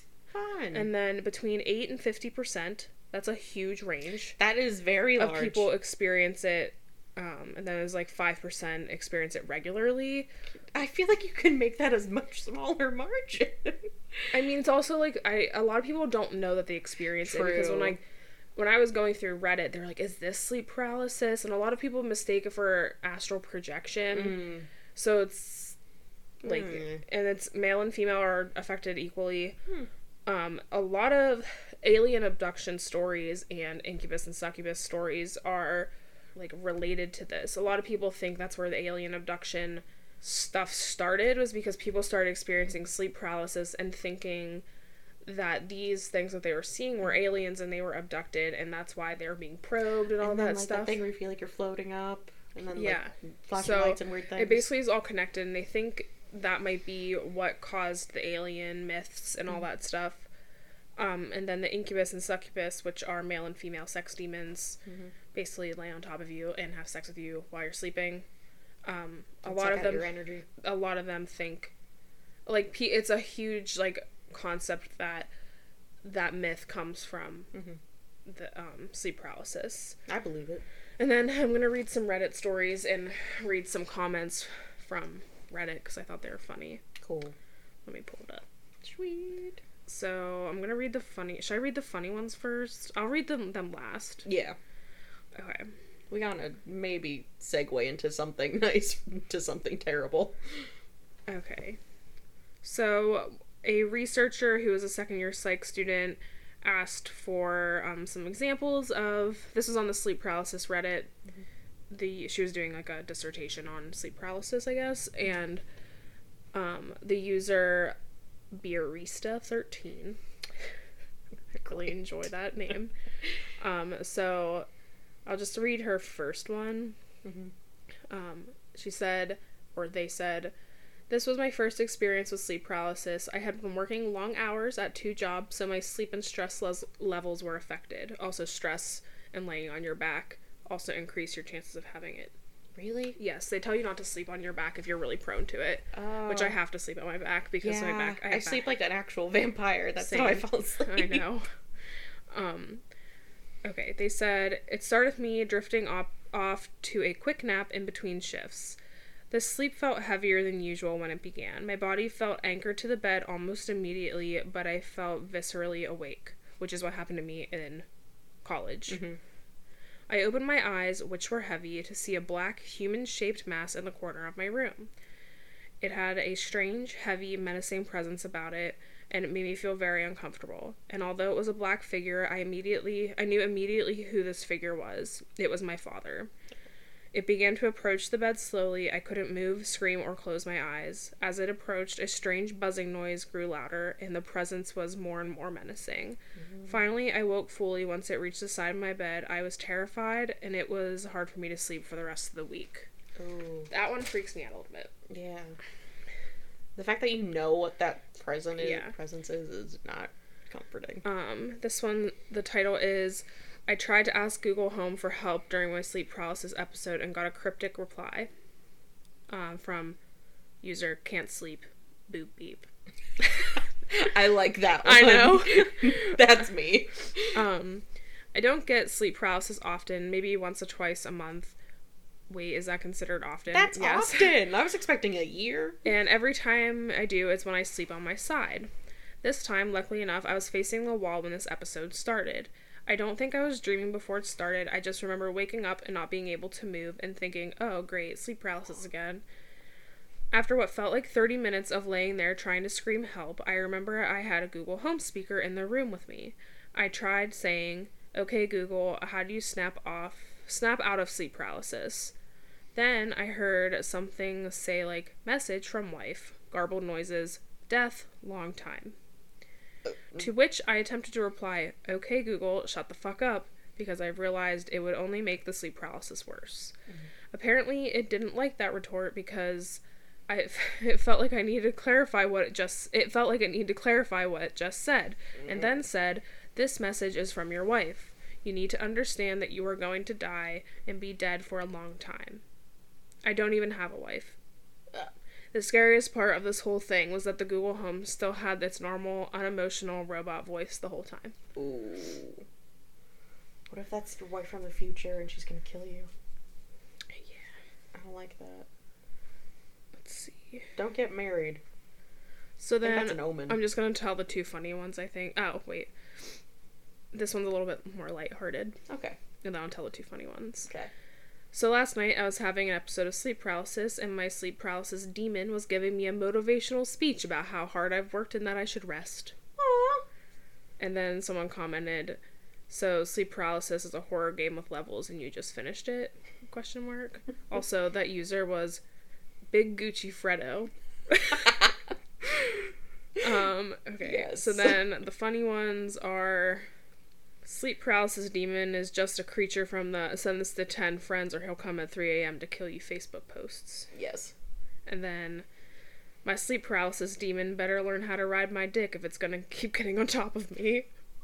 fun. And then between eight and fifty percent. That's a huge range. That is very large. Of people experience it, um, and then there's like five percent experience it regularly. I feel like you can make that as much smaller margin. I mean, it's also like, I a lot of people don't know that they experience True. it, because when like, when I was going through Reddit, they're like, is this sleep paralysis? And a lot of people mistake it for astral projection. Mm. So it's like, mm. and it's male and female are affected equally. Mm. Um, a lot of alien abduction stories and incubus and succubus stories are like related to this. A lot of people think that's where the alien abduction stuff started, was because people started experiencing sleep paralysis and thinking that these things that they were seeing were aliens and they were abducted, and that's why they were being probed and all and that then, like, stuff. That thing where you feel like you're floating up, and then yeah, like flashing so lights and weird things. It basically is all connected, and they think that might be what caused the alien myths and all mm-hmm. that stuff. Um, and then the incubus and succubus, which are male and female sex demons, mm-hmm. basically lay on top of you and have sex with you while you're sleeping. Um, a lot of them, your energy. a lot of them think, like, it's a huge like concept that that myth comes from mm-hmm. the um, sleep paralysis. I believe it. And then I'm gonna read some Reddit stories and read some comments from Reddit because I thought they were funny. Cool. Let me pull it up. Sweet. So, I'm gonna read the funny... Should I read the funny ones first? I'll read them, them last. Yeah. Okay. We gotta maybe segue into something nice to something terrible. Okay. So, a researcher who was a second-year psych student asked for um, some examples of... This was on the sleep paralysis Reddit. Mm-hmm. The She was doing, like, a dissertation on sleep paralysis, I guess. And um, the user, Beerista thirteen... I really enjoy that name. Um, so, I'll just read her first one. Mm-hmm. Um, she said, or they said... This was my first experience with sleep paralysis. I had been working long hours at two jobs, so my sleep and stress les- levels were affected. Also, stress and laying on your back also increase your chances of having it. Really? Yes, they tell you not to sleep on your back if you're really prone to it. Oh. Which I have to sleep on my back because yeah, my back... I, I sleep back. Like an actual vampire. That's Same. how I fall asleep. I know. Um, okay, they said, it started with me drifting op- off to a quick nap in between shifts. The sleep felt heavier than usual when it began. My body felt anchored to the bed almost immediately, but I felt viscerally awake, which is what happened to me in college. Mm-hmm. I opened my eyes, which were heavy, to see a black, human-shaped mass in the corner of my room. It had a strange, heavy, menacing presence about it, and it made me feel very uncomfortable. And although it was a black figure, I immediately, I knew immediately who this figure was. It was my father. It began to approach the bed slowly. I couldn't move, scream, or close my eyes. As it approached, a strange buzzing noise grew louder, and the presence was more and more menacing. Mm-hmm. Finally, I woke fully once it reached the side of my bed. I was terrified, and it was hard for me to sleep for the rest of the week. Ooh. That one freaks me out a little bit. Yeah. The fact that you know what that present is, yeah. presence is is not comforting. Um, this one, the title is... I tried to ask Google Home for help during my sleep paralysis episode and got a cryptic reply um, from user can't sleep, boop beep. I like that one. I know. That's me. Um, I don't get sleep paralysis often, maybe once or twice a month. Wait, is that considered often? That's yes. often. I was expecting a year. And every time I do, it's when I sleep on my side. This time, luckily enough, I was facing the wall when this episode started. I don't think I was dreaming before it started. I just remember waking up and not being able to move and thinking, oh, great, sleep paralysis again. After what felt like thirty minutes of laying there trying to scream help, I remember I had a Google Home speaker in the room with me. I tried saying, okay, Google, how do you snap off, snap out of sleep paralysis? Then I heard something say like, message from wife, garbled noises, death, long time. To which I attempted to reply, okay, Google, shut the fuck up, because I realized it would only make the sleep paralysis worse. Mm-hmm. Apparently, it didn't like that retort because I, it felt like I needed to clarify what it just, it felt like it needed to clarify what it just said, mm-hmm. and then said, this message is from your wife. You need to understand that you are going to die and be dead for a long time. I don't even have a wife. Uh. The scariest part of this whole thing was that the Google Home still had its normal, unemotional robot voice the whole time. Ooh. What if that's your wife from the future and she's gonna kill you? Yeah. I don't like that. Let's see. Don't get married. So then, that's an omen. I'm just gonna tell the two funny ones, I think. Oh, wait. This one's a little bit more lighthearted. Okay. And then I'll tell the two funny ones. Okay. So last night, I was having an episode of sleep paralysis, and my sleep paralysis demon was giving me a motivational speech about how hard I've worked and that I should rest. Aww. And then someone commented, so sleep paralysis is a horror game with levels, and you just finished it? Question mark. Also, that user was Big Gucci Freddo. um, okay, yes. So then the funny ones are... Sleep paralysis demon is just a creature from the send this to ten friends or he'll come at three a.m. to kill you Facebook posts. Yes. And then my sleep paralysis demon better learn how to ride my dick if it's gonna keep getting on top of me.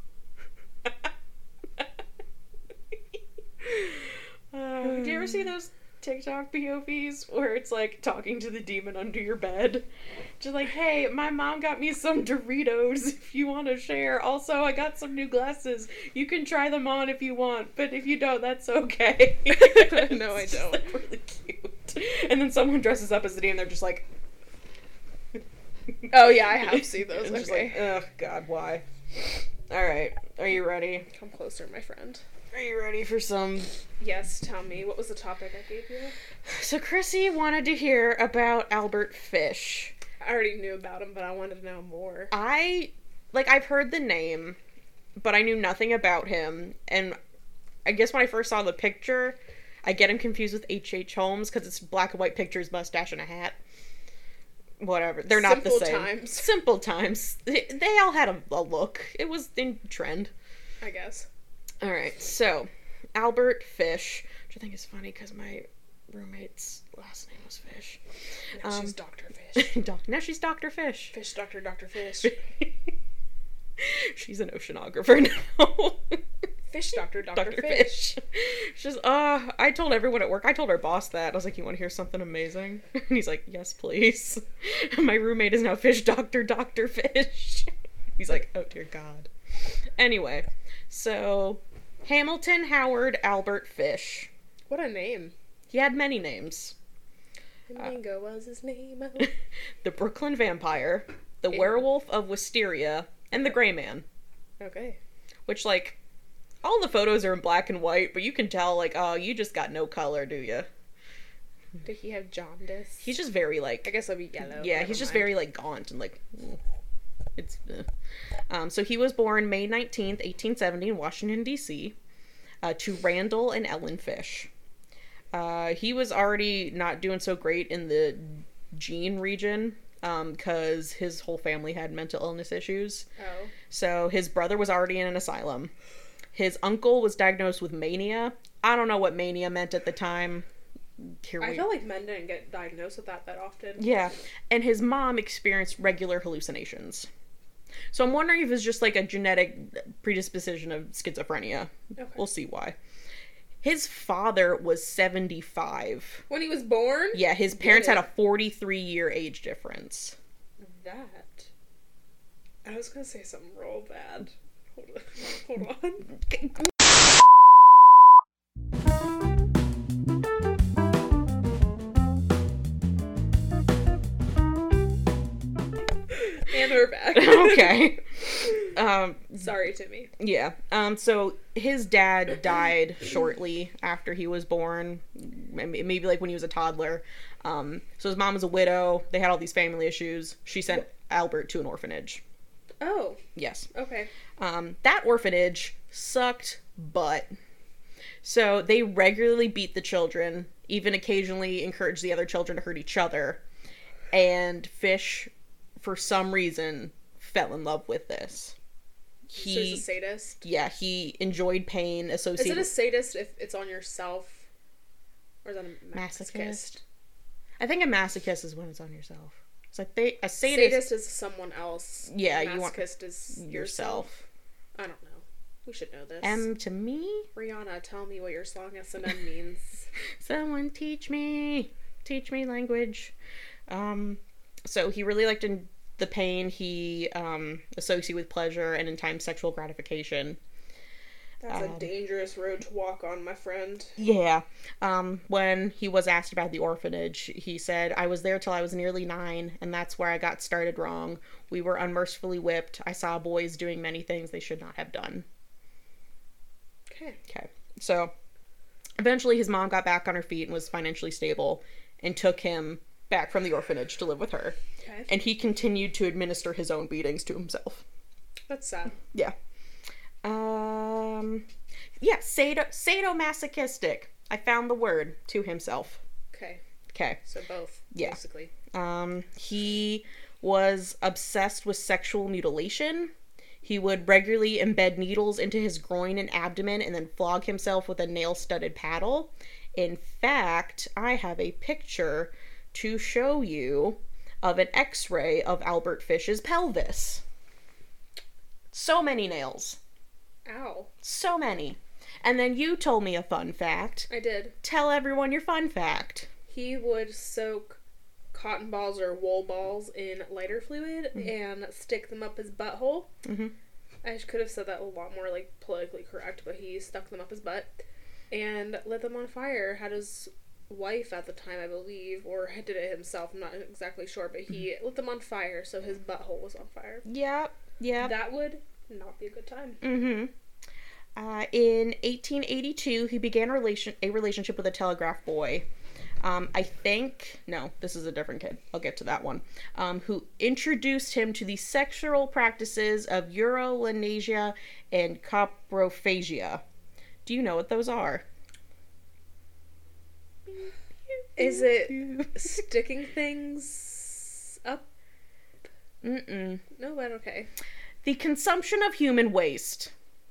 uh, do you ever see those TikTok P O Vs where it's like talking to the demon under your bed? Just like, hey, my mom got me some Doritos if you want to share. Also, I got some new glasses. You can try them on if you want, but if you don't, that's okay. No, I don't. Like really cute. And then someone dresses up as the demon, they're just like... Oh, yeah, I have seen those. Okay. Just like, oh, God, why? Alright, are you ready? Come closer, my friend. Are you ready for some... Yes, tell me. What was the topic I gave you? So Chrissy wanted to hear about Albert Fish. I already knew about him, but I wanted to know more. I, like, I've heard the name, but I knew nothing about him, and I guess when I first saw the picture, I get him confused with H H. Holmes, because it's black and white pictures, mustache, and a hat. Whatever. They're not Simple the same. times. Simple times. They, they all had a, a look. It was in trend. I guess. Alright, so, Albert Fish, which I think is funny, because my roommate's last name was Fish. Now Um, she's Doctor Fish. Doc- now she's Doctor Fish. Fish Doctor Doctor Fish. She's an oceanographer now. Fish Doctor Doctor Doctor Fish. Fish. She's, uh, I told everyone at work, I told our boss that. I was like, you want to hear something amazing? And he's like, yes, please. My roommate is now Fish Doctor Doctor Fish. He's like, oh dear God. Anyway, so, Hamilton Howard Albert Fish. What a name. He had many names. Mingo uh, was his name. The Brooklyn Vampire, the Ew. Werewolf of Wisteria, and the Gray Man. Okay. Which, like, all the photos are in black and white, but you can tell, like, oh, you just got no color, do you? Did he have jaundice? He's just very, like... I guess it'll be yellow. Yeah, Never he's just mind. very, like, gaunt and, like... It's... Uh. Um, so he was born May nineteenth, eighteen seventy in Washington, D C uh, to Randall and Ellen Fish. Uh, he was already not doing so great in the Gene region because um, his whole family had mental illness issues. Oh. So his brother was already in an asylum. His uncle was diagnosed with mania. I don't know what mania meant at the time. Here I we... feel like men didn't get diagnosed with that that often. Yeah. And his mom experienced regular hallucinations. So I'm wondering if it's just like a genetic predisposition of schizophrenia. Okay. We'll see why. His father was seventy-five. When he was born? Yeah, his parents had a forty-three year age difference. That. I was gonna say something real bad. Hold on. Hold on. And we're back. Okay. Um, Sorry, Timmy. Yeah. Um, so his dad died shortly after he was born, maybe like when he was a toddler. Um, so his mom was a widow. They had all these family issues. She sent what? Albert to an orphanage. Oh. Yes. Okay. Um, that orphanage sucked butt. So they regularly beat the children, even occasionally encouraged the other children to hurt each other. And Fish, for some reason, fell in love with this. He, so he's a sadist? Yeah, he enjoyed pain associated... Is it a sadist if it's on yourself? Or is that a masochist? Masochist? I think a masochist is when it's on yourself. It's like they, a sadist... Sadist is someone else. Yeah, masochist you want... is yourself. yourself. I don't know. We should know this. M to me? Rihanna, tell me what your song S and M means. Someone teach me. Teach me language. Um, so he really liked in the pain he um, associated with pleasure and in time sexual gratification. That's um, a dangerous road to walk on, my friend. Yeah. Um, when he was asked about the orphanage, he said, I was there till I was nearly nine, and that's where I got started wrong. We were unmercifully whipped. I saw boys doing many things they should not have done. Okay. Okay. So, eventually his mom got back on her feet and was financially stable and took him back from the orphanage to live with her. Okay. And he continued to administer his own beatings to himself. That's sad. Yeah. Um, yeah, sado- sadomasochistic. I found the word. To himself. Okay. Okay. So both, yeah. basically. Um, he was obsessed with sexual mutilation. He would regularly embed needles into his groin and abdomen and then flog himself with a nail-studded paddle. In fact, I have a picture to show you of an x-ray of Albert Fish's pelvis. So many nails. Ow. So many. And then you told me a fun fact. I did. Tell everyone your fun fact. He would soak cotton balls or wool balls in lighter fluid mm-hmm. and stick them up his butthole. Mm-hmm. I could have said that a lot more, like, politically correct, but he stuck them up his butt and lit them on fire. Had his wife at the time, I believe, or did it himself, I'm not exactly sure, but he mm-hmm. lit them on fire, so his butthole was on fire. Yep, yep. That would not be a good time. Mm-hmm. Uh, in eighteen eighty-two, he began a, relation- a relationship with a telegraph boy. Um, I think, no, this is a different kid. I'll get to that one. Um, who introduced him to the sexual practices of Urolanasia and coprophagia. Do you know what those are? Is it sticking things up? Mm-mm. No, but okay. The consumption of human waste.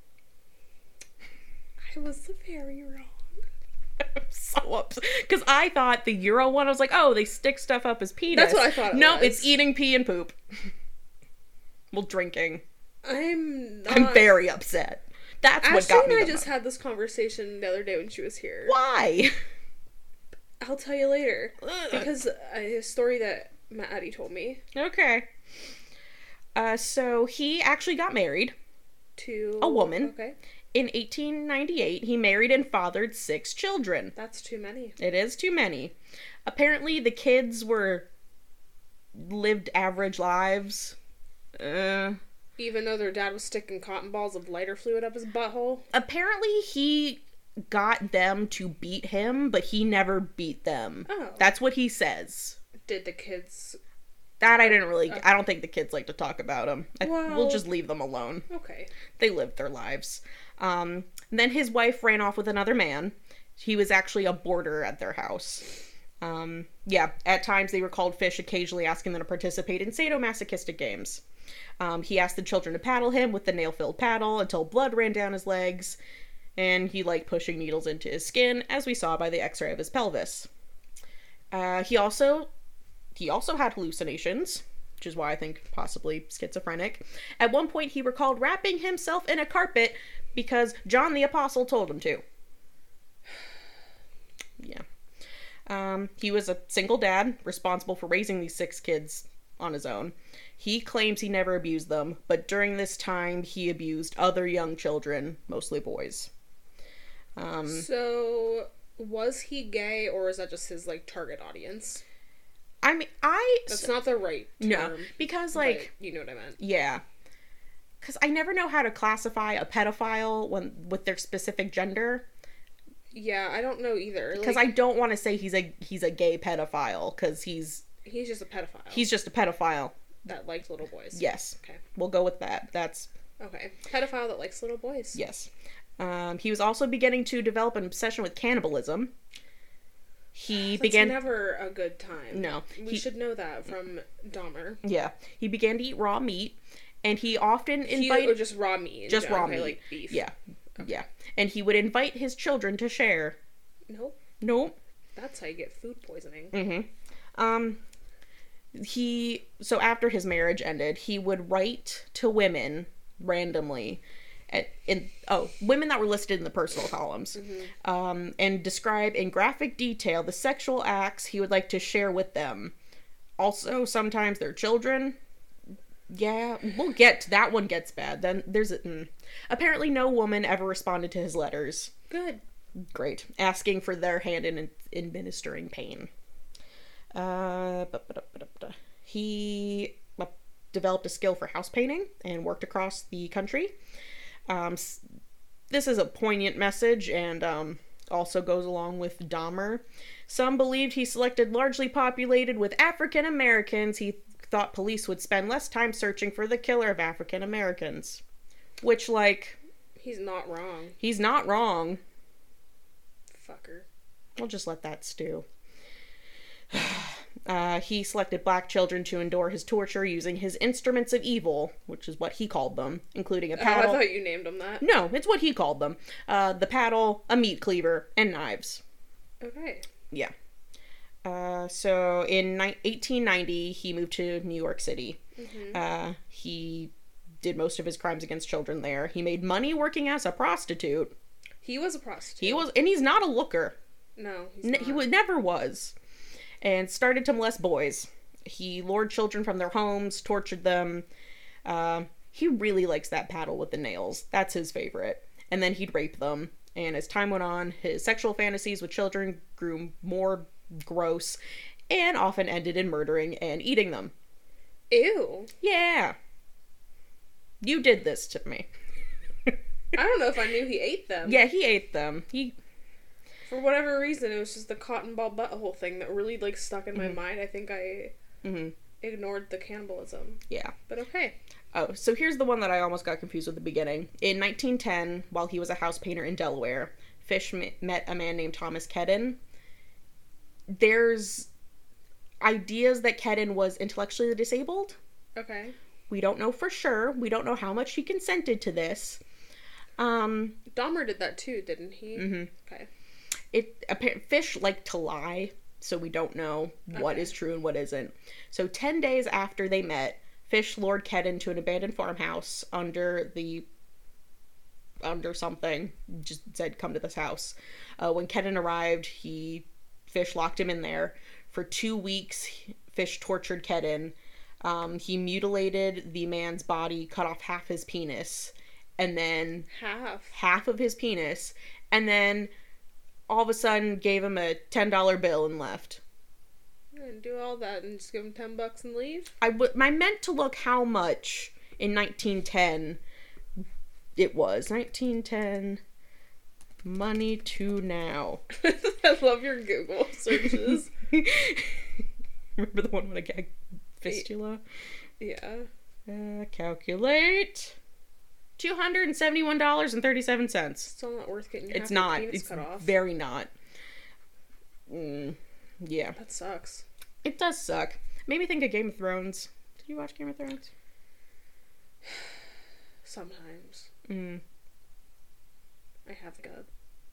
I was very wrong. I'm so upset. Because I thought the Euro one, I was like, oh, they stick stuff up as penis. That's what I thought it no, was. No, it's eating pee and poop. Well, drinking. I'm not... I'm very upset. That's Ashley what got me and I the just most. had this conversation the other day when she was here. Why? I'll tell you later. Because a story that Maddie told me. Okay. Uh, so he actually got married. To... a woman. Okay. In eighteen ninety-eight, he married and fathered six children. That's too many. It is too many. Apparently, the kids were... lived average lives. Uh... Even though their dad was sticking cotton balls of lighter fluid up his butthole? Apparently, he got them to beat him, but he never beat them. Oh. That's what he says. Did the kids... That I didn't really... Okay. I don't think the kids like to talk about him. I, well, we'll just leave them alone. Okay. They lived their lives. Um, then his wife ran off with another man. He was actually a boarder at their house. Um, yeah, at times they were called fish, occasionally asking them to participate in sadomasochistic games. Um, he asked the children to paddle him with the nail-filled paddle until blood ran down his legs, and he liked pushing needles into his skin, as we saw by the x-ray of his pelvis. Uh, he also he also had hallucinations, which is why I think possibly schizophrenic. At one point, he recalled wrapping himself in a carpet because John the Apostle told him to. Yeah. Um, he was a single dad, responsible for raising these six kids on his own. He claims he never abused them, but during this time, he abused other young children, mostly boys. Um, so, was he gay, or is that just his, like, target audience? I mean, I... That's so, not the right term. No, because, like... You know what I meant. Yeah. Because I never know how to classify a pedophile when with their specific gender. Yeah, I don't know either. Because like, I don't want to say he's a he's a gay pedophile, because he's... He's just a pedophile. He's just a pedophile. That likes little boys. Yes. Okay. We'll go with that. That's... Okay. Pedophile that likes little boys. Yes. Um, he was also beginning to develop an obsession with cannibalism. He That's began... never a good time. No. We he... should know that from Dahmer. Yeah. He began to eat raw meat, and he often invited... He, or just raw meat. Just raw meat. Like beef. Yeah. Okay. Yeah. And he would invite his children to share. Nope. Nope. That's how you get food poisoning. Mm-hmm. Um... He, so after his marriage ended, he would write to women randomly, at, in, oh, women that were listed in the personal columns, mm-hmm. um, and describe in graphic detail the sexual acts he would like to share with them. Also, sometimes their children. Yeah, we'll get to, that one gets bad. Then there's a, mm. Apparently no woman ever responded to his letters. Good. Great. Asking for their hand in administering pain. Uh, he developed a skill for house painting and worked across the country. Um, this is a poignant message and um, also goes along with Dahmer. Some believed he selected largely populated with African Americans. He thought police would spend less time searching for the killer of African Americans. Which, like... He's not wrong. He's not wrong. Fucker. We'll just let that stew. Uh, he selected black children to endure his torture using his instruments of evil, which is what he called them, including a paddle. Oh, I thought you named them that. No, it's what he called them. Uh, the paddle, a meat cleaver, and knives. Okay. Yeah. Uh, so in ni- eighteen ninety, he moved to New York City. Mm-hmm. Uh, he did most of his crimes against children there. He made money working as a prostitute. He was a prostitute. He was, and he's not a looker. No, he's N- not. He w- never was. And started to molest boys. He lured children from their homes, tortured them. Uh, he really likes that paddle with the nails. That's his favorite. And then he'd rape them. And as time went on, his sexual fantasies with children grew more gross and often ended in murdering and eating them. Ew. Yeah. You did this to me. I don't know if I knew he ate them. Yeah, he ate them. He... For whatever reason, it was just the cotton ball butthole thing that really, like, stuck in my mm-hmm. mind. I think I mm-hmm. ignored the cannibalism. Yeah. But okay. Oh, so here's the one that I almost got confused with at the beginning. In nineteen ten, while he was a house painter in Delaware, Fish met a man named Thomas Kedden. There's ideas that Kedden was intellectually disabled. Okay. We don't know for sure. We don't know how much he consented to this. Um, Dahmer did that too, didn't he? Mm-hmm. Okay. It Fish like to lie, so we don't know what okay. is true and what isn't. So ten days after they met, Fish lured Kedden to an abandoned farmhouse under the under something. Just said, "Come to this house." Uh, when Kedden arrived, he Fish locked him in there for two weeks. Fish tortured Kedden. Um, he mutilated the man's body, cut off half his penis, and then half half of his penis, and then all of a sudden gave him a ten dollar bill and left. And do all that and just give him ten bucks and leave? I, w- I meant to look how much in nineteen ten it was. nineteen ten money to now. I love your Google searches. Remember the one when I got fistula? Yeah. Uh, calculate. two hundred seventy-one dollars and thirty-seven cents. Still not worth getting your It's not. penis It's cut off. Very not. Mm, yeah. That sucks. It does suck. Made me think of Game of Thrones. Did you watch Game of Thrones? Sometimes. Mm. I have got...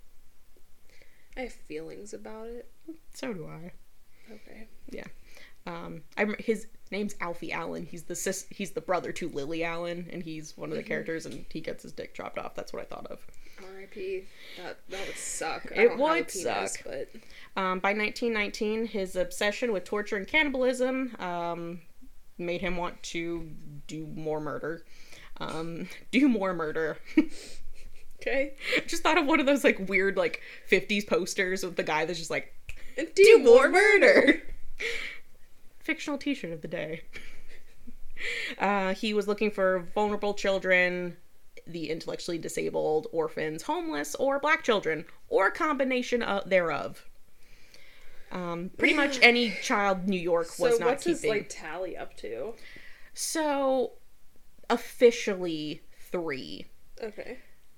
I have feelings about it. So do I. Okay. Yeah. Um, I remember his name's Alfie Allen. He's the sis, he's the brother to Lily Allen, and he's one of the mm-hmm. characters, and he gets his dick chopped off. That's what I thought of. R I P That that would suck. I it don't would have a penis, suck. But um, by nineteen nineteen, his obsession with torture and cannibalism um, made him want to do more murder. Um, do more murder. Okay. Just thought of one of those like weird like fifties posters with the guy that's just like do, do more, more murder. murder. Fictional t-shirt of the day. Uh, he was looking for vulnerable children, the intellectually disabled, orphans, homeless, or black children, or a combination of thereof. Um, pretty much any child New York was so not what's keeping. his like tally up to? So, officially three. Okay.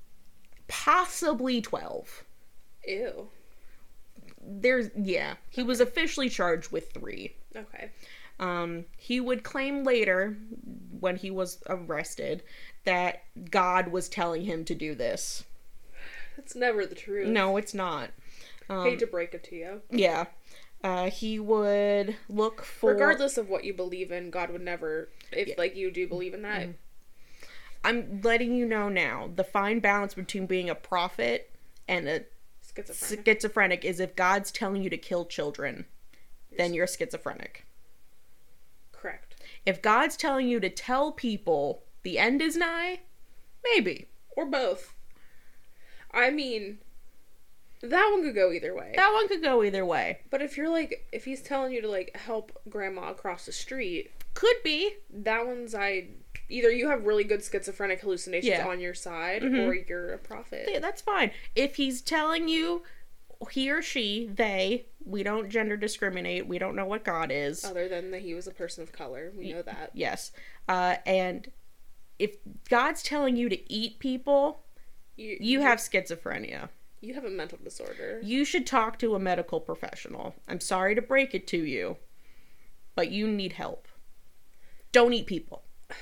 Possibly twelve. Ew. There's yeah. He was officially charged with three. Okay. Um, he would claim later, when he was arrested, that God was telling him to do this. It's never the truth. No, it's not. Um, Hate to break it to you. Yeah. Uh, he would look for... Regardless of what you believe in, God would never... If, yeah. like, you do believe in that. Mm-hmm. I'm letting you know now, the fine balance between being a prophet and a schizophrenic, schizophrenic is if God's telling you to kill children, you're then you're schizophrenic. Correct. If God's telling you to tell people the end is nigh, maybe. Or both. I mean, that one could go either way. That one could go either way. But if you're like, if he's telling you to like help grandma across the street. Could be. That one's I... Either you have really good schizophrenic hallucinations yeah. on your side, mm-hmm. or you're a prophet. Yeah, that's fine. If he's telling you, he or she, they, we don't gender discriminate, we don't know what God is. Other than that he was a person of color, we know that. Yes. Uh, and if God's telling you to eat people, you, you have schizophrenia. You have a mental disorder. You should talk to a medical professional. I'm sorry to break it to you, but you need help. Don't eat people.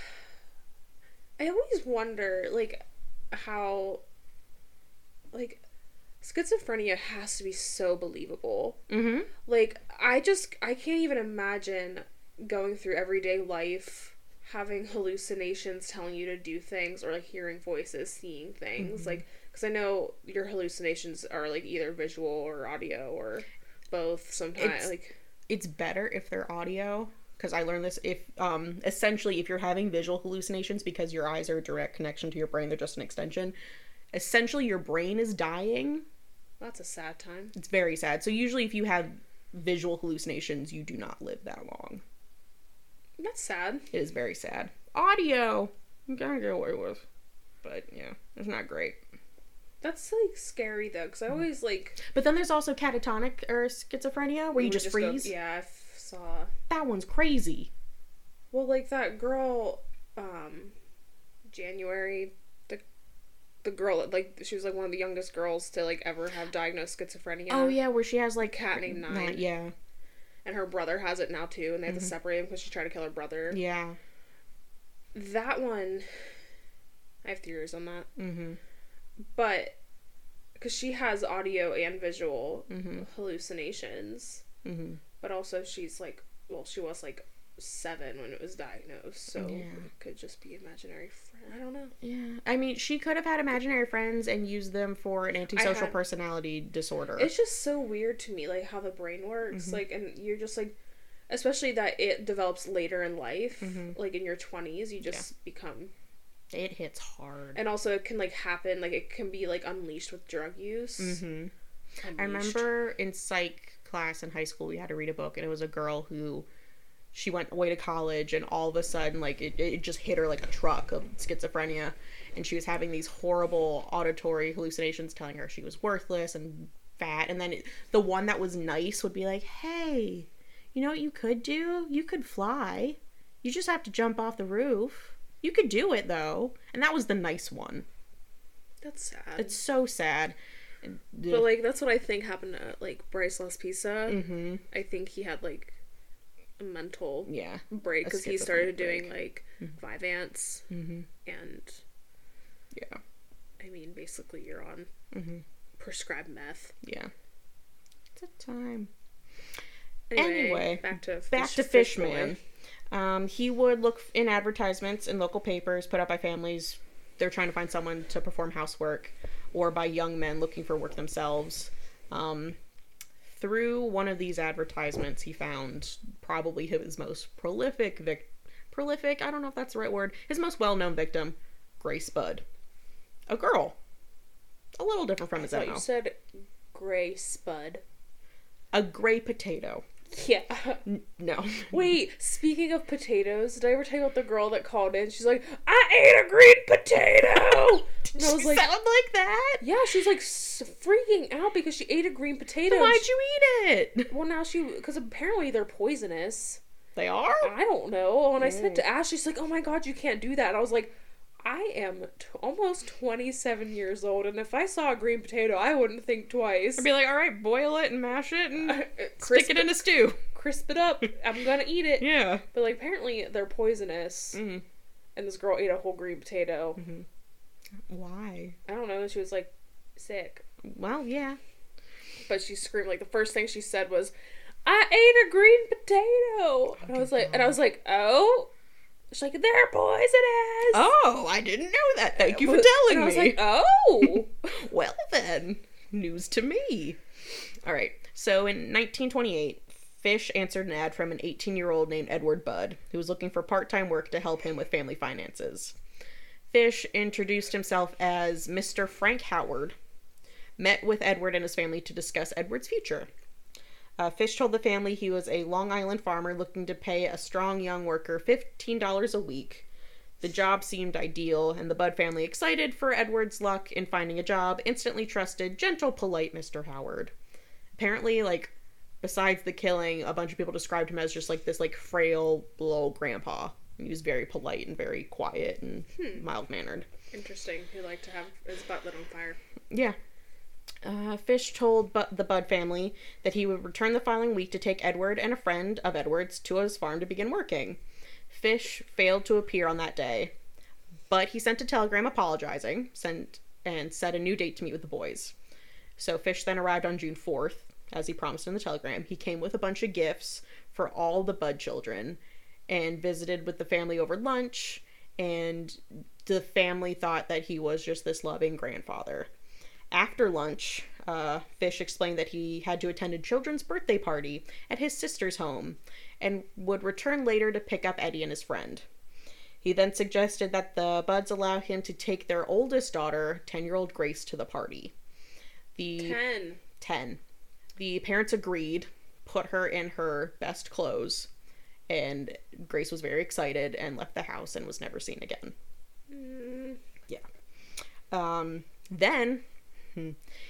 I always wonder, like, how, like, schizophrenia has to be so believable. Mm-hmm. Like, I just, I can't even imagine going through everyday life, having hallucinations telling you to do things, or, like, hearing voices, seeing things. Mm-hmm. Like, because I know your hallucinations are, like, either visual or audio or both sometimes. It's, like, it's better if they're audio. Because I learned this, if, um, essentially, if you're having visual hallucinations because your eyes are a direct connection to your brain, they're just an extension, essentially your brain is dying. That's a sad time. It's very sad. So usually if you have visual hallucinations, you do not live that long. That's sad. It is very sad. Audio, you gotta get away with. But, yeah, it's not great. That's, like, scary, though, because I always, like... But then there's also catatonic, or schizophrenia, where you just, just freeze. Go, yeah, I f- saw... That one's crazy. Well, like, that girl, um, January, the the girl, like, she was, like, one of the youngest girls to, like, ever have diagnosed schizophrenia. Oh, yeah, where she has, like... A cat named Nine. Nine. Yeah. And her brother has it now, too, and they have mm-hmm. to separate him because she tried to kill her brother. Yeah. That one... I have theories on that. Mm-hmm. But, because she has audio and visual mm-hmm. hallucinations. Mm-hmm. But also she's, like, well, she was, like, seven when it was diagnosed. So, yeah. it could just be imaginary friend. I don't know. Yeah. I mean, she could have had imaginary friends and used them for an antisocial had, personality disorder. It's just so weird to me, like, how the brain works. Mm-hmm. Like, and you're just, like... Especially that it develops later in life. Mm-hmm. Like, in your twenties, you just yeah. become... It hits hard. And also it can, like, happen, like, it can be, like, unleashed with drug use. Mm-hmm. I remember in psych class in high school, we had to read a book, and it was a girl who, she went away to college, and all of a sudden, like, it, it just hit her like a truck of schizophrenia, and she was having these horrible auditory hallucinations telling her she was worthless and fat, and then it, the one that was nice would be like, hey, you know what you could do? You could fly. You just have to jump off the roof. You could do it, though. And that was the nice one. That's sad. It's so sad. But, like, that's what I think happened to, like, Bryce Laspisa. Mm-hmm. I think he had, like, a mental yeah. break. Because he started doing, break. like, mm-hmm. Vyvanse. Mm-hmm. And... Yeah. I mean, basically, you're on mm-hmm. prescribed meth. Yeah. It's a time. Anyway, anyway back to back fish, to Fishman. Um, he would look in advertisements in local papers put up by families. They're trying to find someone to perform housework, or by young men looking for work themselves. Um, through one of these advertisements, he found probably his most prolific vic- prolific. I don't know if that's the right word. His most well-known victim, Grace Budd, a girl, a little different from his I own. You said Grace Budd. A gray potato. Yeah. N- no. Wait, speaking of potatoes, did I ever tell you about the girl that called in? She's like, I ate a green potato! Did and I was she like, sound like that? Yeah, she's like s- freaking out because she ate a green potato. So why'd you eat it? Well, now she, because apparently they're poisonous. They are? I don't know. When mm. I said to Ash, she's like, oh my god, you can't do that. And I was like, I am t- almost twenty-seven years old, and if I saw a green potato, I wouldn't think twice. I'd be like, alright, boil it and mash it and uh, stick it in a stew. Crisp it up. I'm gonna eat it. Yeah. But, like, apparently they're poisonous. Mm-hmm. And this girl ate a whole green potato. Mm-hmm. Why? I don't know. She was, like, sick. Well, yeah. But she screamed, like, the first thing she said was, I ate a green potato! Oh, and I was like, God. and I was like, oh? She's like, they're poisonous! Oh, I didn't know that. Thank you for telling and me. I was like, oh! Well then, news to me. Alright, so in nineteen twenty-eight, Fish answered an ad from an eighteen-year-old named Edward Budd, who was looking for part-time work to help him with family finances. Fish introduced himself as Mister Frank Howard, met with Edward and his family to discuss Edward's future. Uh, Fish told the family he was a Long Island farmer looking to pay a strong young worker fifteen dollars a week. The job seemed ideal, and the Budd family, excited for Edward's luck in finding a job, instantly trusted gentle, polite Mister Howard. Apparently, like, besides the killing, a bunch of people described him as just, like, this, like, frail little grandpa. And he was very polite and very quiet and hmm. mild-mannered. Interesting. He liked to have his butt lit on fire. Yeah. Uh, Fish told Bu- the Budd family that he would return the following week to take Edward and a friend of Edward's to his farm to begin working. Fish failed to appear on that day, but he sent a telegram apologizing sent and set a new date to meet with the boys. So Fish then arrived on June fourth, as he promised in the telegram. He came with a bunch of gifts for all the Budd children and visited with the family over lunch, and the family thought that he was just this loving grandfather. After lunch, uh, Fish explained that he had to attend a children's birthday party at his sister's home and would return later to pick up Eddie and his friend. He then suggested that the Budds allow him to take their oldest daughter, ten-year-old Grace, to the party. The ten. ten. The parents agreed, put her in her best clothes, and Grace was very excited and left the house and was never seen again. Mm. Yeah. Um, then, hmm,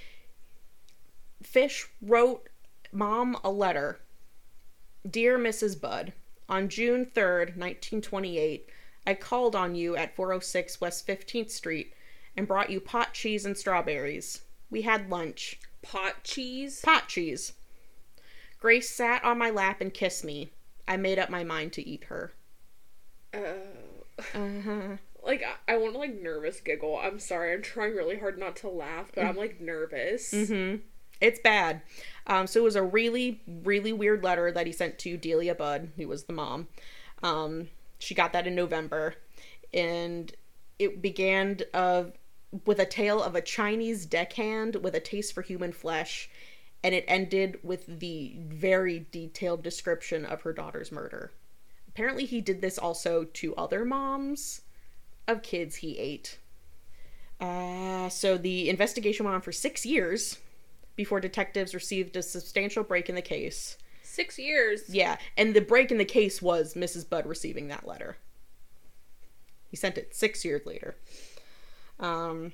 Fish wrote Mom a letter. Dear Missus Budd, on June third, nineteen twenty-eight, I called on you at four oh six West fifteenth Street and brought you pot cheese and strawberries. We had lunch. Pot cheese? Pot cheese. Grace sat on my lap and kissed me. I made up my mind to eat her. Oh. Uh, uh-huh. Like, I, I want to, like, nervous giggle. I'm sorry. I'm trying really hard not to laugh, but I'm, like, nervous. Mm-hmm. It's bad. Um, so it was a really, really weird letter that he sent to Delia Budd, who was the mom. Um, she got that in November. And it began uh, with a tale of a Chinese deckhand with a taste for human flesh. And it ended with the very detailed description of her daughter's murder. Apparently he did this also to other moms of kids he ate. Uh, so the investigation went on for six years before detectives received a substantial break in the case. Six years? Yeah, and the break in the case was Missus Budd receiving that letter. He sent it six years later. Um,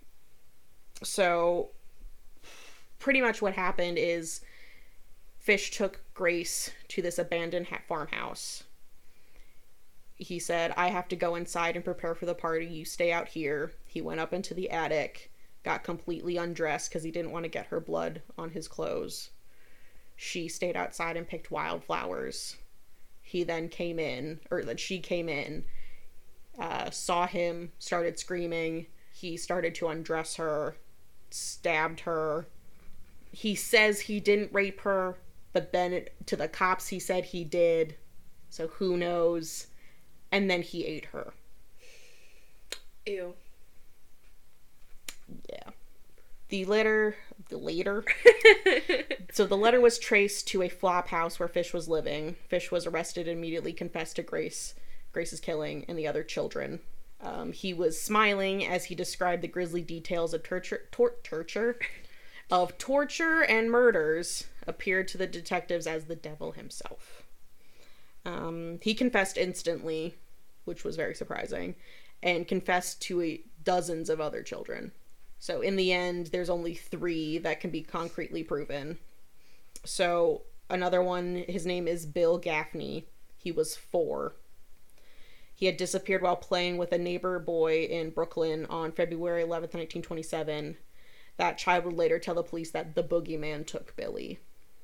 so pretty much what happened is Fish took Grace to this abandoned farmhouse. He said, I have to go inside and prepare for the party. You stay out here. He went up into the attic, got completely undressed because he didn't want to get her blood on his clothes. She stayed outside and picked wildflowers. He then came in, or that she came in, uh, saw him, started screaming. He started to undress her, stabbed her. He says he didn't rape her, but then it, to the cops he said he did. So who knows? And then he ate her. Ew. Yeah. The letter, the later, so the letter was traced to a flop house where Fish was living. Fish was arrested and immediately confessed to Grace, Grace's killing, and the other children. Um, he was smiling as he described the grisly details of torture, tor- torture, of torture and murders appeared to the detectives as the devil himself. Um, he confessed instantly, which was very surprising, and confessed to a, dozens of other children. So in the end, there's only three that can be concretely proven. So another one, his name is Bill Gaffney. He was four. He had disappeared while playing with a neighbor boy in Brooklyn on February eleventh, nineteen twenty-seven. That child would later tell the police that the boogeyman took Billy.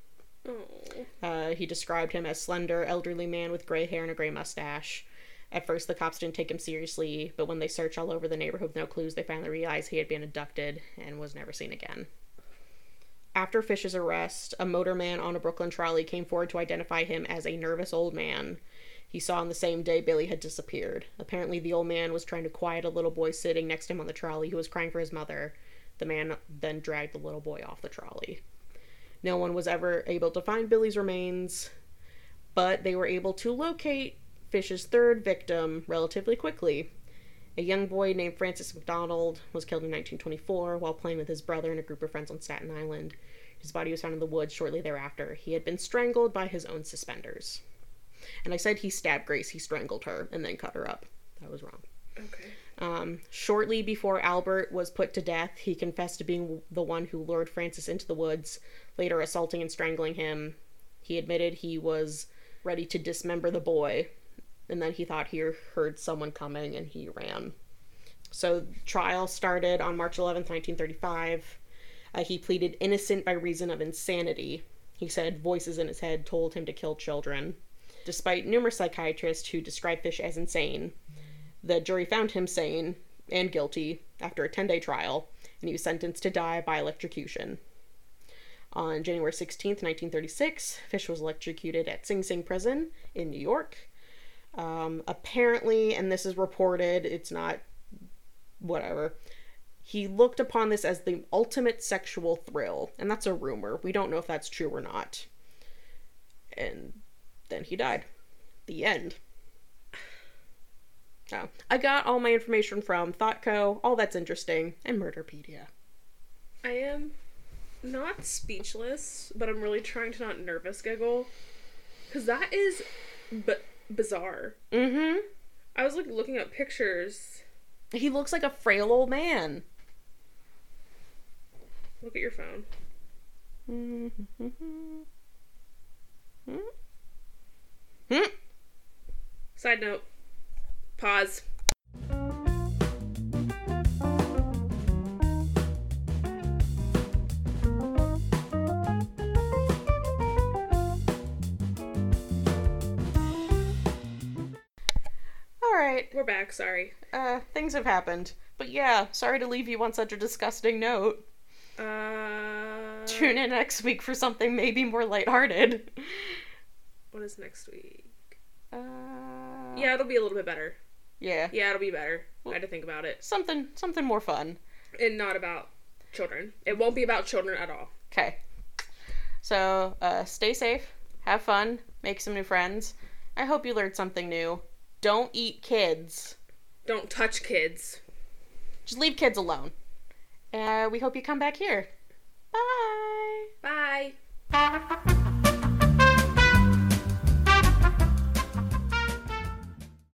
Uh, he described him as slender, elderly man with gray hair and a gray mustache. At first, the cops didn't take him seriously, but when they searched all over the neighborhood with no clues, they finally realized he had been abducted and was never seen again. After Fish's arrest, a motorman on a Brooklyn trolley came forward to identify him as a nervous old man he saw on the same day Billy had disappeared. Apparently, the old man was trying to quiet a little boy sitting next to him on the trolley who was crying for his mother. The man then dragged the little boy off the trolley. No one was ever able to find Billy's remains, but they were able to locate Fish's third victim relatively quickly. A young boy named Francis McDonald was killed in nineteen twenty-four while playing with his brother and a group of friends on Staten Island. His body was found in the woods shortly thereafter. He had been strangled by his own suspenders. And I said he stabbed Grace, he strangled her and then cut her up. That was wrong. Okay. Um, shortly before Albert was put to death, he confessed to being the one who lured Francis into the woods, later assaulting and strangling him. He admitted he was ready to dismember the boy, and then he thought he heard someone coming and he ran. So trial started on March eleventh, nineteen thirty-five. Uh, he pleaded innocent by reason of insanity. He said voices in his head told him to kill children. Despite numerous psychiatrists who described Fish as insane, the jury found him sane and guilty after a ten-day trial, and he was sentenced to die by electrocution. On January sixteenth, nineteen thirty-six, Fish was electrocuted at Sing Sing Prison in New York. Um, apparently, and this is reported, it's not whatever, he looked upon this as the ultimate sexual thrill, and that's a rumor. We don't know if that's true or not. And then he died. The end. Oh, I got all my information from ThoughtCo, All That's Interesting, and Murderpedia. I am not speechless, but I'm really trying to not nervous giggle. Because that is b- bizarre. Mm-hmm. I was, like, looking at pictures. He looks like a frail old man. Look at your phone. Mm-hmm. Hmm? Side note. Pause. Alright. We're back, sorry. Uh, things have happened. But yeah, sorry to leave you on such a disgusting note. Uh... Tune in next week for something maybe more lighthearted. What is next week? Uh... Yeah, it'll be a little bit better. Yeah. Yeah, it'll be better. Well, I had to think about it. Something, something more fun. And not about children. It won't be about children at all. Okay. So, uh, stay safe. Have fun. Make some new friends. I hope you learned something new. Don't eat kids. Don't touch kids. Just leave kids alone. And uh, we hope you come back here. Bye. Bye.